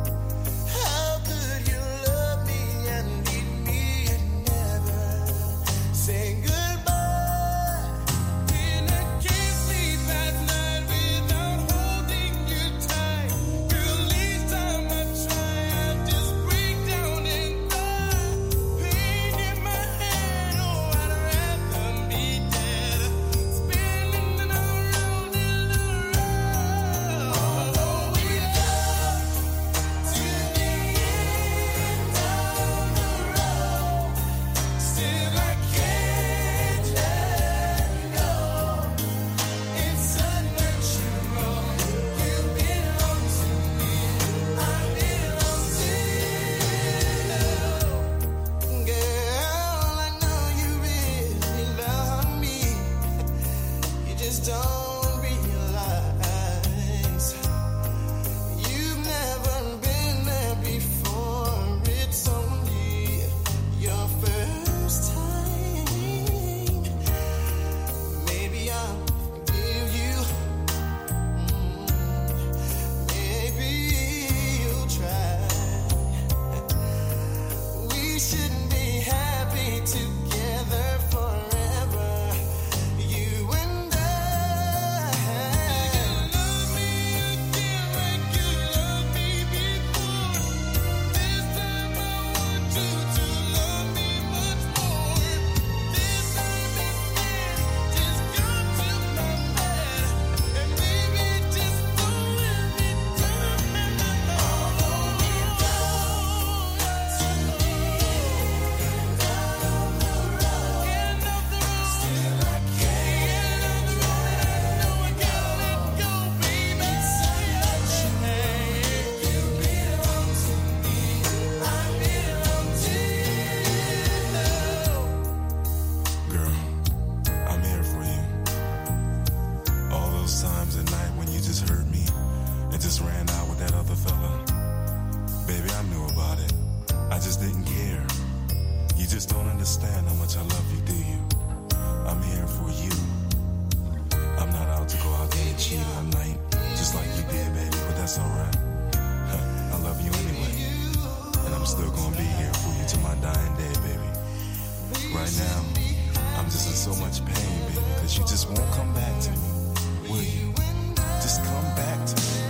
those times at night when you just hurt me and just ran out with that other fella? Baby, I knew about it. I just didn't care. You just don't understand how much I love you, do you? I'm here for you. I'm not out to go out there and cheat all night, just like you did, baby, but that's alright. I love you anyway, and I'm still gonna be here for you to my dying day, baby. Right now, I'm just in so much pain, baby, because you just won't come back to me, will you? Just come back to me.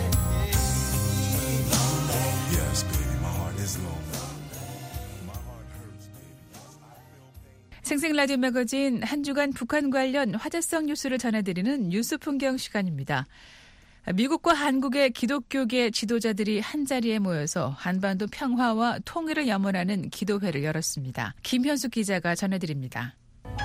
Yes, baby, my heart is lonely. My heart hurts, baby. 생생 라디오 매거진 한 주간 북한 관련 화제성 뉴스를 전해드리는 뉴스 풍경 시간입니다. 미국과 한국의 기독교계 지도자들이 한자리에 모여서 한반도 평화와 통일을 염원하는 기도회를 열었습니다. 김현숙 기자가 전해드립니다.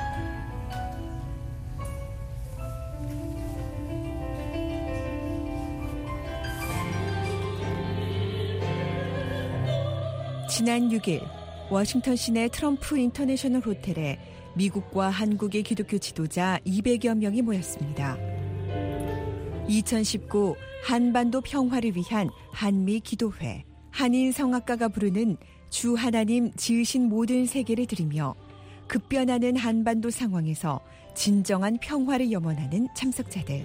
지난 육 일 워싱턴 시내 트럼프 인터내셔널 호텔에 미국과 한국의 기독교 지도자 이백여 명이 모였습니다. 이천십구 한반도 평화를 위한 한미 기도회, 한인 성악가가 부르는 주 하나님 지으신 모든 세계를 드리며 급변하는 한반도 상황에서 진정한 평화를 염원하는 참석자들.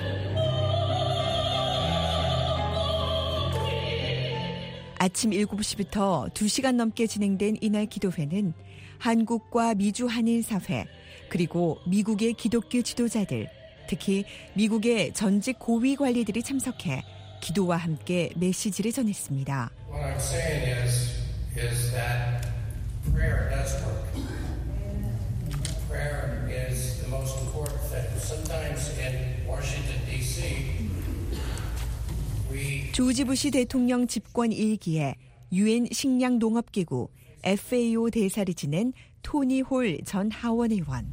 아침 일곱 시부터 두 시간 넘게 진행된 이날 기도회는 한국과 미주 한인사회, 그리고 미국의 기독교 지도자들, 특히 미국의 전직 고위 관리들이 참석해 기도와 함께 메시지를 전했습니다. What I'm saying is, is that prayer does work. Prayer is the most important thing. Sometimes in Washington, D C, 조지 부시 대통령 집권 일 기에 유엔 식량농업기구 에프에이오 대사를 지낸 토니 홀 전 하원 의원.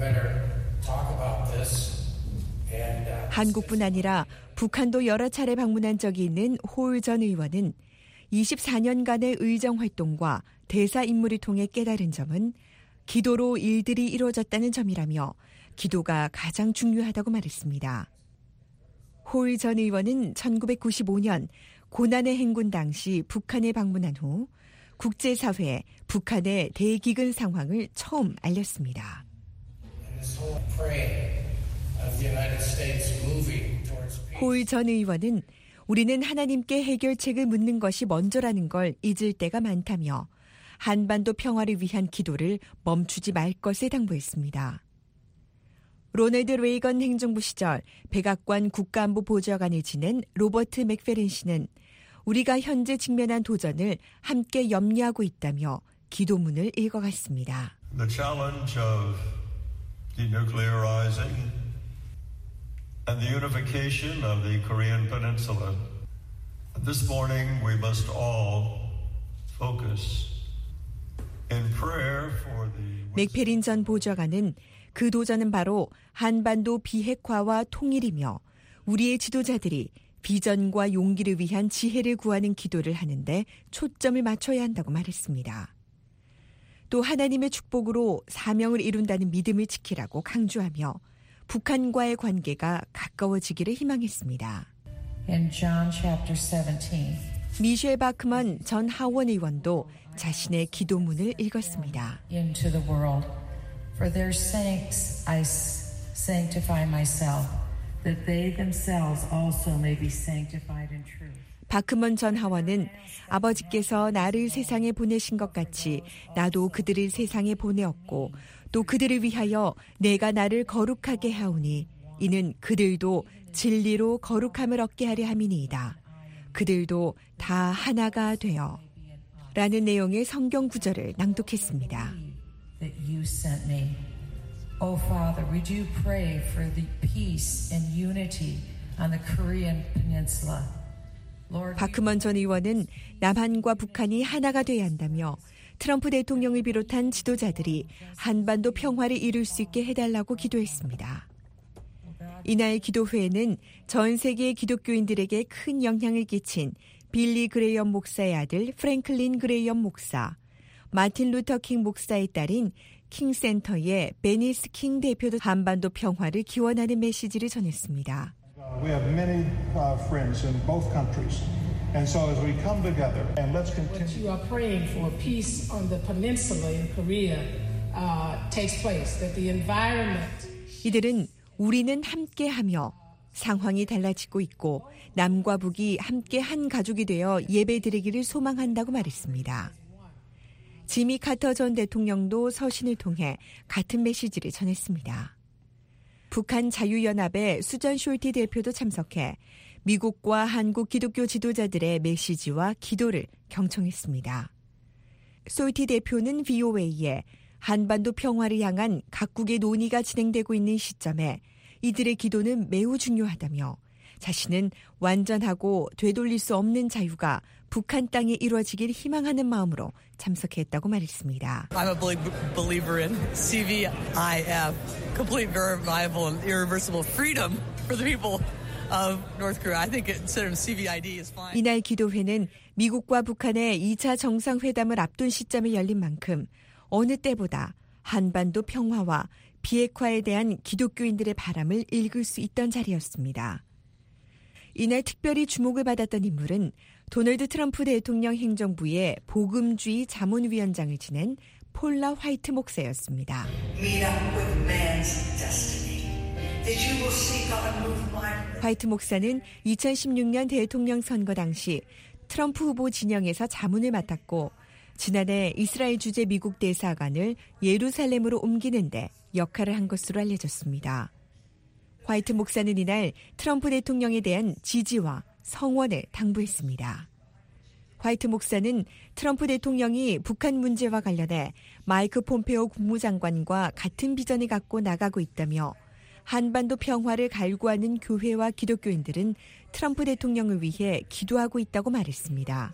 한국뿐 아니라 북한도 여러 차례 방문한 적이 있는 홀 전 의원은 이십사 년간의 의정 활동과 대사 임무를 통해 깨달은 점은 기도로 일들이 이루어졌다는 점이라며 기도가 가장 중요하다고 말했습니다. 홀 전 의원은 천구백구십오 년 고난의 행군 당시 북한에 방문한 후 국제사회에 북한의 대기근 상황을 처음 알렸습니다. 홀 전 의원은 우리는 하나님께 해결책을 묻는 것이 먼저라는 걸 잊을 때가 많다며 한반도 평화를 위한 기도를 멈추지 말 것을 당부했습니다. 로널드 레이건 행정부 시절 백악관 국가안보 보좌관을 지낸 로버트 맥페린 씨는 우리가 현재 직면한 도전을 함께 염려하고 있다며 기도문을 읽어갔습니다. The challenge of denuclearizing and the unification of the Korean Peninsula. This morning we must all focus in prayer for the 맥페린 전 보좌관은 그 도전은 바로 한반도 비핵화와 통일이며 우리의 지도자들이 비전과 용기를 위한 지혜를 구하는 기도를 하는데 초점을 맞춰야 한다고 말했습니다. 또 하나님의 축복으로 사명을 이룬다는 믿음을 지키라고 강조하며 북한과의 관계가 가까워지기를 희망했습니다. In John chapter seventeen. 미셸 바크먼 전 하원 의원도 자신의 기도문을 읽었습니다. Into the world. For their sakes I sanctify myself, that they themselves also may be sanctified in truth. 바크먼 전 하원은 아버지께서 나를 세상에 보내신 것 같이 나도 그들을 세상에 보내었고 또 그들을 위하여 내가 나를 거룩하게 하오니 이는 그들도 진리로 거룩함을 얻게 하려 함이니이다. 그들도 다 하나가 되어 라는 내용의 성경 구절을 낭독했습니다. That you sent me. Oh Father, would you pray for the peace and unity on the Korean Peninsula? Lord, 바크먼 전 의원은 남한과 북한이 하나가 돼야 한다며 트럼프 대통령을 비롯한 지도자들이 한반도 평화를 이룰 수 있게 해달라고 기도했습니다. 이날 기도회에는 전 세계 기독교인들에게 큰 영향을 끼친 빌리 그레이엄 목사의 아들 프랭클린 그레이엄 목사, 마틴 루터 킹 목사의 딸인 킹센터의 베니스 킹 대표도 한반도 평화를 기원하는 메시지를 전했습니다. We have many uh, friends in both countries. And so as we come together and let's continue. What you are praying for peace on the peninsula in Korea uh, takes place. That the environment. 이들은 우리는 함께하며 상황이 달라지고 있고 남과 북이 함께 한 가족이 되어 예배드리기를 소망한다고 말했습니다. 지미 카터 전 대통령도 서신을 통해 같은 메시지를 전했습니다. 북한 자유연합의 수전 숄티 대표도 참석해 미국과 한국 기독교 지도자들의 메시지와 기도를 경청했습니다. 숄티 대표는 브이오에이에 한반도 평화를 향한 각국의 논의가 진행되고 있는 시점에 이들의 기도는 매우 중요하다며 자신은 완전하고 되돌릴 수 없는 자유가 북한 땅에 이루어지길 희망하는 마음으로 참석했다고 말했습니다. I'm a believer in 씨브이아이에프, complete, verifiable, and irreversible freedom for the people. Of North Korea. I think instead of 씨브이아이디 is fine. 이날 기도회는 미국과 북한의 이 차 정상회담을 앞둔 시점에 열린 만큼 어느 때보다 한반도 평화와 비핵화에 대한 기독교인들의 바람을 읽을 수 있던 자리였습니다. 이날 특별히 주목을 받았던 인물은 도널드 트럼프 대통령 행정부의 복음주의 자문위원장을 지낸 폴라 화이트 목사였습니다. 화이트 목사는 이천십육 년 대통령 선거 당시 트럼프 후보 진영에서 자문을 맡았고 지난해 이스라엘 주재 미국 대사관을 예루살렘으로 옮기는데 역할을 한 것으로 알려졌습니다. 화이트 목사는 이날 트럼프 대통령에 대한 지지와 성원을 당부했습니다. 화이트 목사는 트럼프 대통령이 북한 문제와 관련해 마이크 폼페오 국무장관과 같은 비전을 갖고 나가고 있다며 한반도 평화를 갈구하는 교회와 기독교인들은 트럼프 대통령을 위해 기도하고 있다고 말했습니다.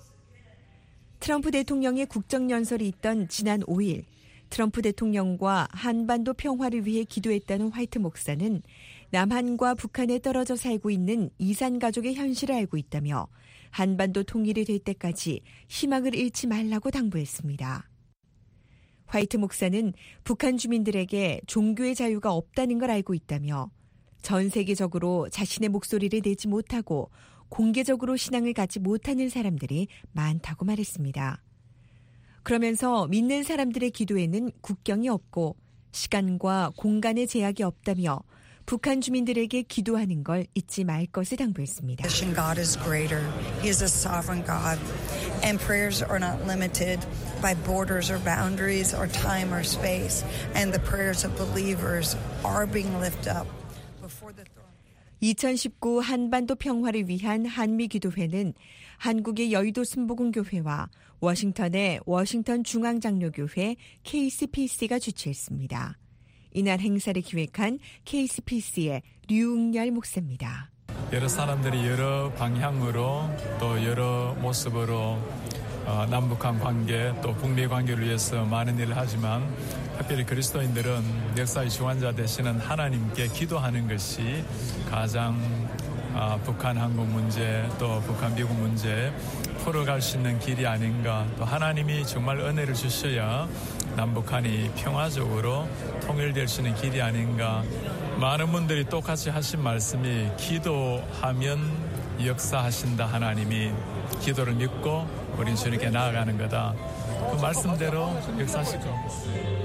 트럼프 대통령의 국정연설이 있던 지난 오 일 트럼프 대통령과 한반도 평화를 위해 기도했다는 화이트 목사는 남한과 북한에 떨어져 살고 있는 이산 가족의 현실을 알고 있다며 한반도 통일이 될 때까지 희망을 잃지 말라고 당부했습니다. 화이트 목사는 북한 주민들에게 종교의 자유가 없다는 걸 알고 있다며 전 세계적으로 자신의 목소리를 내지 못하고 공개적으로 신앙을 갖지 못하는 사람들이 많다고 말했습니다. 그러면서 믿는 사람들의 기도에는 국경이 없고 시간과 공간의 제약이 없다며 북한 주민들에게 기도하는 걸 잊지 말 것을 당부했습니다. God is greater. He is a sovereign God. And prayers are not limited by borders or boundaries or time or space. And the prayers of believers are being lifted up before the throne. 이천십구 한반도 평화를 위한 한미기도회는 한국의 여의도 순복음교회와 워싱턴의 워싱턴 중앙장로교회 케이씨피씨가 주최했습니다. 이날 행사를 기획한 케이씨피씨의 류응열 목사입니다. 여러 사람들이 여러 방향으로 또 여러 모습으로 어, 남북한 관계 또 북미 관계를 위해서 많은 일을 하지만 특별히 그리스도인들은 역사의 주관자 되시는 하나님께 기도하는 것이 가장 어, 북한 한국 문제 또 북한 미국 문제 풀어갈 수 있는 길이 아닌가. 또 하나님이 정말 은혜를 주셔야 남북한이 평화적으로 통일될 수 있는 길이 아닌가. 많은 분들이 똑같이 하신 말씀이 기도하면 역사하신다. 하나님이 기도를 믿고 우린 주님께 나아가는 거다. 그 말씀대로 역사하시고.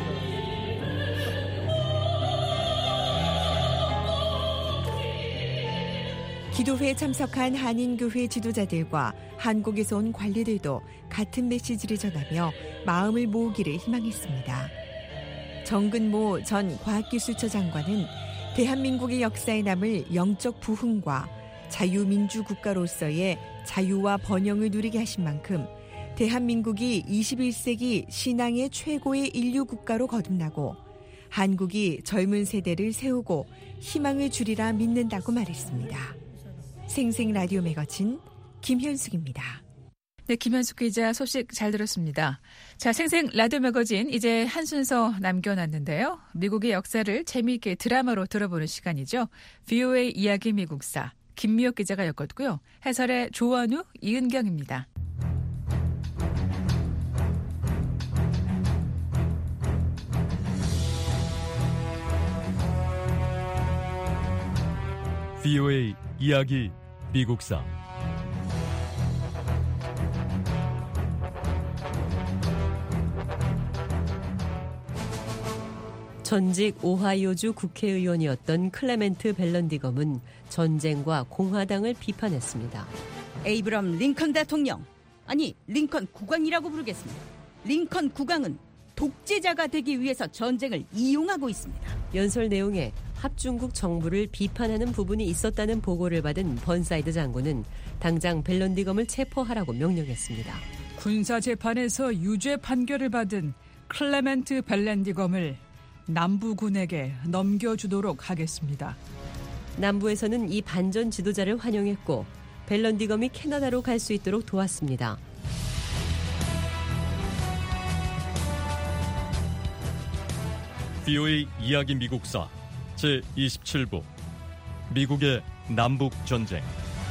기도회에 참석한 한인교회 지도자들과 한국에서 온 관리들도 같은 메시지를 전하며 마음을 모으기를 희망했습니다. 정근모 전 과학기술처 장관은 대한민국의 역사에 남을 영적 부흥과 자유민주국가로서의 자유와 번영을 누리게 하신 만큼 대한민국이 이십일 세기 신앙의 최고의 인류국가로 거듭나고 한국이 젊은 세대를 세우고 희망을 주리라 믿는다고 말했습니다. 생생 라디오 매거진 김현숙입니다. 네, 김현숙 기자 소식 잘 들었습니다. 자, 생생 라디오 매거진 이제 한 순서 남겨놨는데요. 미국의 역사를 재미있게 드라마로 들어보는 시간이죠. 브이오에이 이야기 미국사 김미옥 기자가 엮었고요. 해설의 조원우, 이은경입니다. 브이오에이 이야기 미국사. 전직 오하이오주 국회의원이었던 클레멘트 벨런디검은 전쟁과 공화당을 비판했습니다. 에이브럼 링컨 대통령, 아니 링컨 국왕이라고 부르겠습니다. 링컨 국왕은 독재자가 되기 위해서 전쟁을 이용하고 있습니다. 연설 내용에 합중국 정부를 비판하는 부분이 있었다는 보고를 받은 번사이드 장군은 당장 벨런디검을 체포하라고 명령했습니다. 군사재판에서 유죄 판결을 받은 클레멘트 벨런디검을 남부군에게 넘겨주도록 하겠습니다. 남부에서는 이 반전 지도자를 환영했고 벨런디검이 캐나다로 갈 수 있도록 도왔습니다. 브이오에이 이야기 미국사 제이십칠 부 미국의 남북전쟁.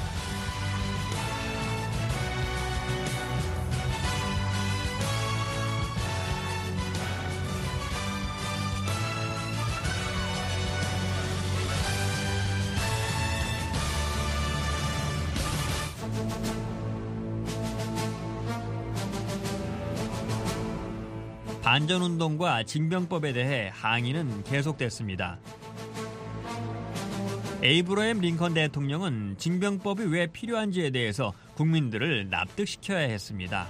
반전운동과 징병법에 대해 항의는 계속됐습니다. 에이브러햄 링컨 대통령은 징병법이 왜 필요한지에 대해서 국민들을 납득시켜야 했습니다.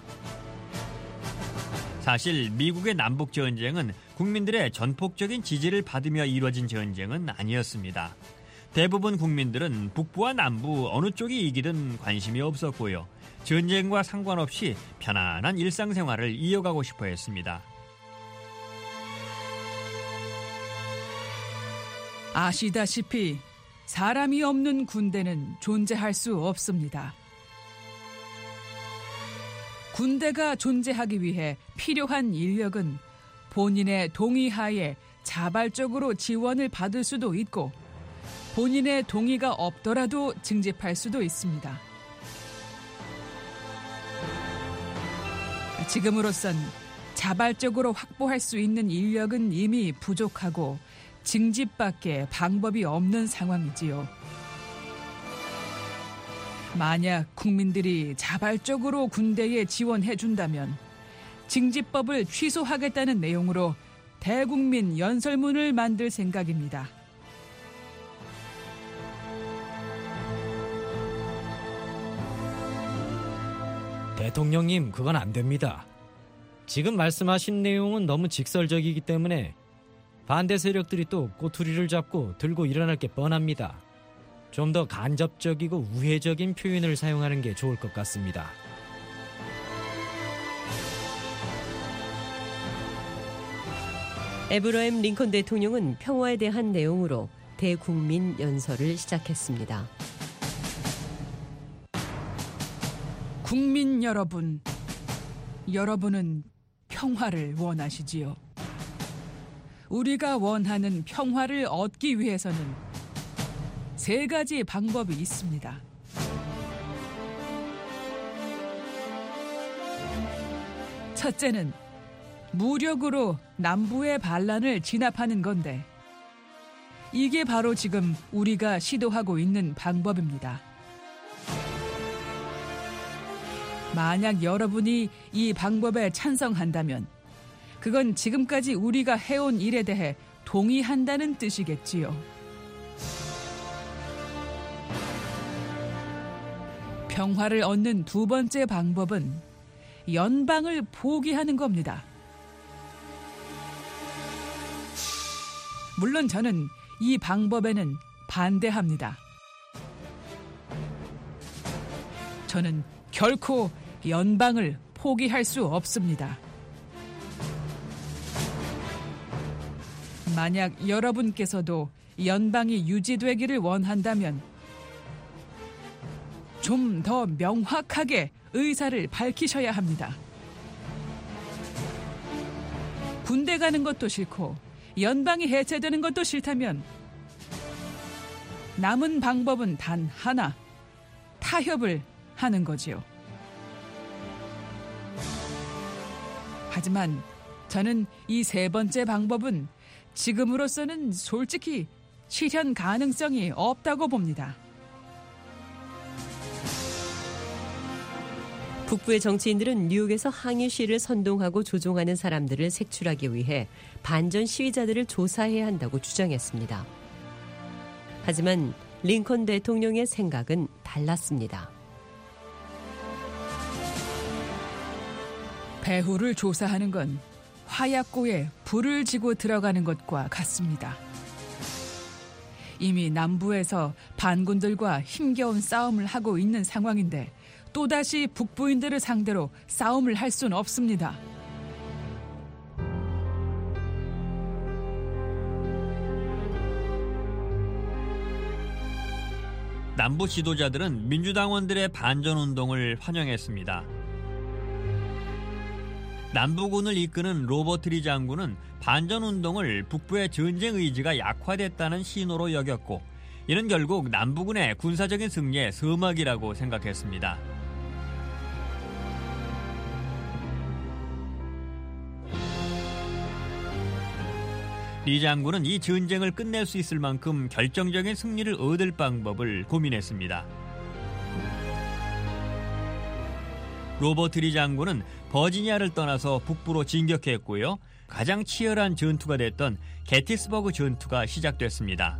사실 미국의 남북전쟁은 국민들의 전폭적인 지지를 받으며 이루어진 전쟁은 아니었습니다. 대부분 국민들은 북부와 남부 어느 쪽이 이기든 관심이 없었고요. 전쟁과 상관없이 편안한 일상생활을 이어가고 싶어 했습니다. 아시다시피 사람이 없는 군대는 존재할 수 없습니다. 군대가 존재하기 위해 필요한 인력은 본인의 동의하에 자발적으로 지원을 받을 수도 있고 본인의 동의가 없더라도 징집할 수도 있습니다. 지금으로선 자발적으로 확보할 수 있는 인력은 이미 부족하고 징집밖에 방법이 없는 상황이지요. 만약 국민들이 자발적으로 군대에 지원해준다면 징집법을 취소하겠다는 내용으로 대국민 연설문을 만들 생각입니다. 대통령님, 그건 안 됩니다. 지금 말씀하신 내용은 너무 직설적이기 때문에 반대 세력들이 또 꼬투리를 잡고 들고 일어날 게 뻔합니다. 좀 더 간접적이고 우회적인 표현을 사용하는 게 좋을 것 같습니다. 에브러햄 링컨 대통령은 평화에 대한 내용으로 대국민 연설을 시작했습니다. 국민 여러분, 여러분은 평화를 원하시지요. 우리가 원하는 평화를 얻기 위해서는 세 가지 방법이 있습니다. 첫째는 무력으로 남부의 반란을 진압하는 건데 이게 바로 지금 우리가 시도하고 있는 방법입니다. 만약 여러분이 이 방법에 찬성한다면 그건 지금까지 우리가 해온 일에 대해 동의한다는 뜻이겠지요. 평화를 얻는 두 번째 방법은 연방을 포기하는 겁니다. 물론 저는 이 방법에는 반대합니다. 저는 결코 연방을 포기할 수 없습니다. 만약 여러분께서도 연방이 유지되기를 원한다면 좀 더 명확하게 의사를 밝히셔야 합니다. 군대 가는 것도 싫고 연방이 해체되는 것도 싫다면 남은 방법은 단 하나, 타협을 하는 거지요. 하지만 저는 이 세 번째 방법은 지금으로서는 솔직히 실현 가능성이 없다고 봅니다. 북부의 정치인들은 뉴욕에서 항의 시위를 선동하고 조종하는 사람들을 색출하기 위해 반전 시위자들을 조사해야 한다고 주장했습니다. 하지만 링컨 대통령의 생각은 달랐습니다. 배후를 조사하는 건 화약고에 불을 지고 들어가는 것과 같습니다. 이미 남부에서 반군들과 힘겨운 싸움을 하고 있는 상황인데 또다시 북부인들을 상대로 싸움을 할 수는 없습니다. 남부 지도자들은 민주당원들의 반전운동을 환영했습니다. 남부군을 이끄는 로버트 리 장군은 반전운동을 북부의 전쟁 의지가 약화됐다는 신호로 여겼고 이는 결국 남부군의 군사적인 승리의 서막이라고 생각했습니다. 리 장군은 이 전쟁을 끝낼 수 있을 만큼 결정적인 승리를 얻을 방법을 고민했습니다. 로버트 리 장군은 버지니아를 떠나서 북부로 진격했고요. 가장 치열한 전투가 됐던 게티스버그 전투가 시작됐습니다.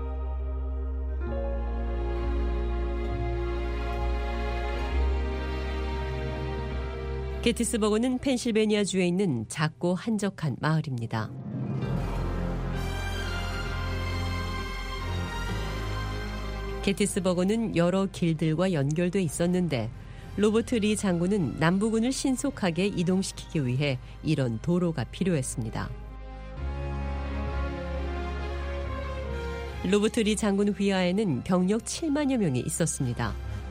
게티스버그는 펜실베니아주에 있는 작고 한적한 마을입니다. 게티스버그는 여러 길들과 연결돼 있었는데 로버트 리 장군은 남부군을 신속하게 이동시키기 위해 이런 도로가 필요했습니다. 로버트 리 장군 휘하에는 병력 칠만여 명이 있었습니다.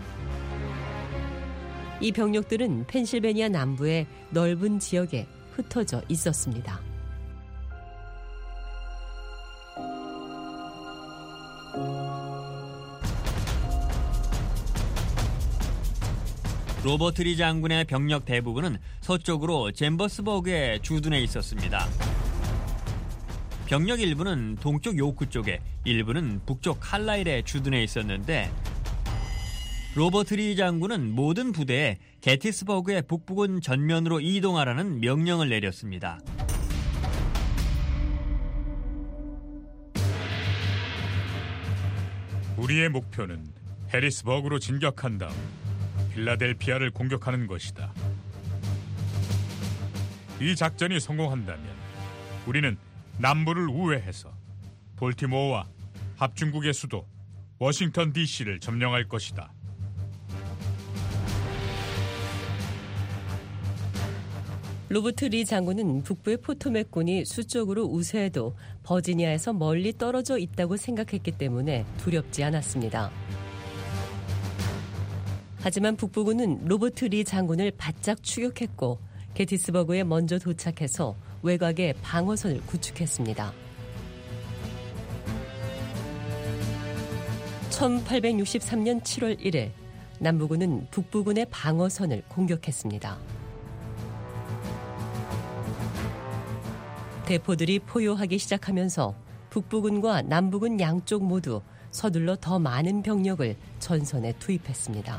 이 병력들은 펜실베니아 남부의 넓은 지역에 흩어져 있었습니다. 로버트 리 장군의 병력 대부분은 서쪽으로 잼버스버그에 주둔해 있었습니다. 병력 일부는 동쪽 요크 쪽에, 일부는 북쪽 칼라일에 주둔해 있었는데 로버트 리 장군은 모든 부대에 게티스버그의 북부군 전면으로 이동하라는 명령을 내렸습니다. 우리의 목표는 해리스버그로 진격한 다음 필라델피아를 공격하는 것이다. 이 작전이 성공한다면 우리는 남부를 우회해서 볼티모어와 합중국의 수도 워싱턴 디씨를 점령할 것이다. 로버트 리 장군은 북부의 포토맥군이 수적으로 우세해도 버지니아에서 멀리 떨어져 있다고 생각했기 때문에 두렵지 않았습니다. 하지만 북부군은 로버트 리 장군을 바짝 추격했고 게티스버그에 먼저 도착해서 외곽에 방어선을 구축했습니다. 천팔백육십삼년 칠월 일일 남부군은 북부군의 방어선을 공격했습니다. 대포들이 포효하기 시작하면서 북부군과 남부군 양쪽 모두 서둘러 더 많은 병력을 전선에 투입했습니다.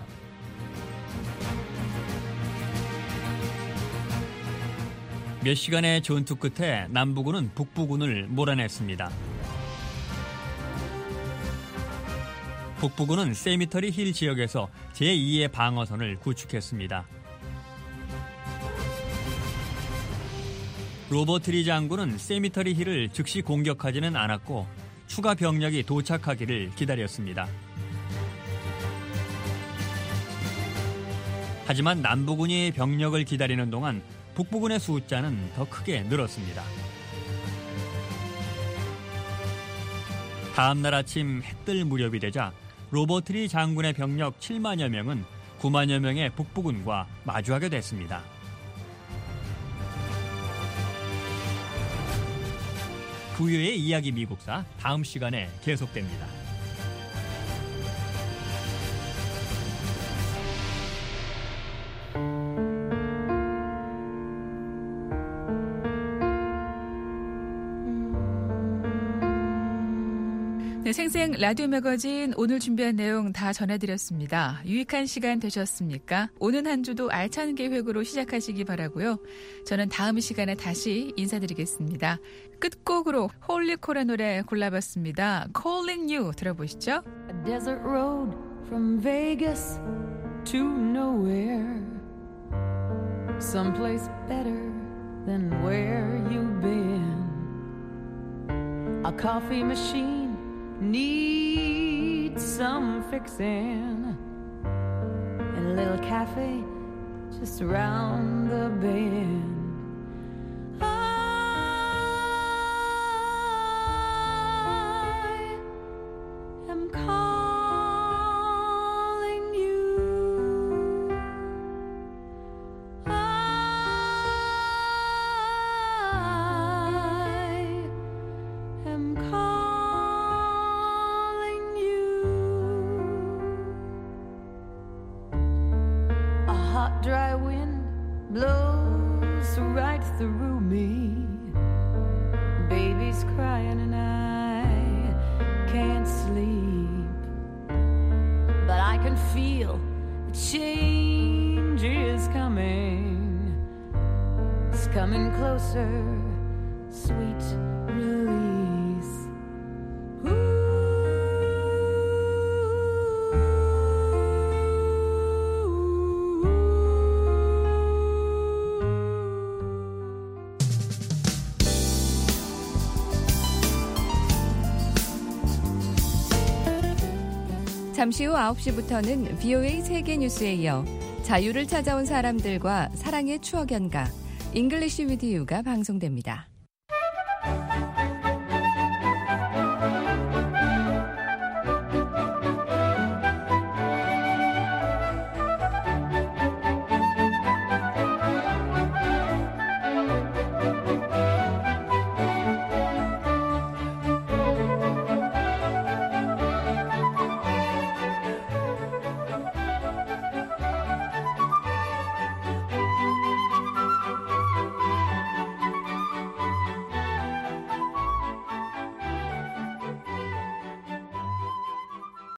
몇 시간의 전투 끝에 남부군은 북부군을 몰아냈습니다. 북부군은 세미터리 힐 지역에서 제이의 방어선을 구축했습니다. 로버트 리 장군은 세미터리 힐을 즉시 공격하지는 않았고 추가 병력이 도착하기를 기다렸습니다. 하지만 남부군이 병력을 기다리는 동안 북부군의 숫자는 더 크게 늘었습니다. 다음 날 아침 해뜰 무렵이 되자 로버트 리 장군의 병력 칠만여 명은 구만여 명의 북부군과 마주하게 됐습니다. 부유의 이야기 미국사 다음 시간에 계속됩니다. 네, 생생 라디오 매거진 오늘 준비한 내용 다 전해드렸습니다. 유익한 시간 되셨습니까? 오는 한 주도 알찬 계획으로 시작하시기 바라고요. 저는 다음 시간에 다시 인사드리겠습니다. 끝곡으로 홀리콜의 노래 골라봤습니다. Calling You 들어보시죠. A desert road from Vegas to nowhere. Someplace better than where you've been. A coffee machine needs some fixing. And a little cafe just around the bend. I am calling you. I am calling you. A hot, dry wind blows right through me. Baby's crying and I can't sleep. But I can feel the change is coming. It's coming closer, sweet release. 잠시 후 아홉 시부터는 비오에이 세계뉴스에 이어 자유를 찾아온 사람들과 사랑의 추억 연가 잉글리시 위드 유가 방송됩니다.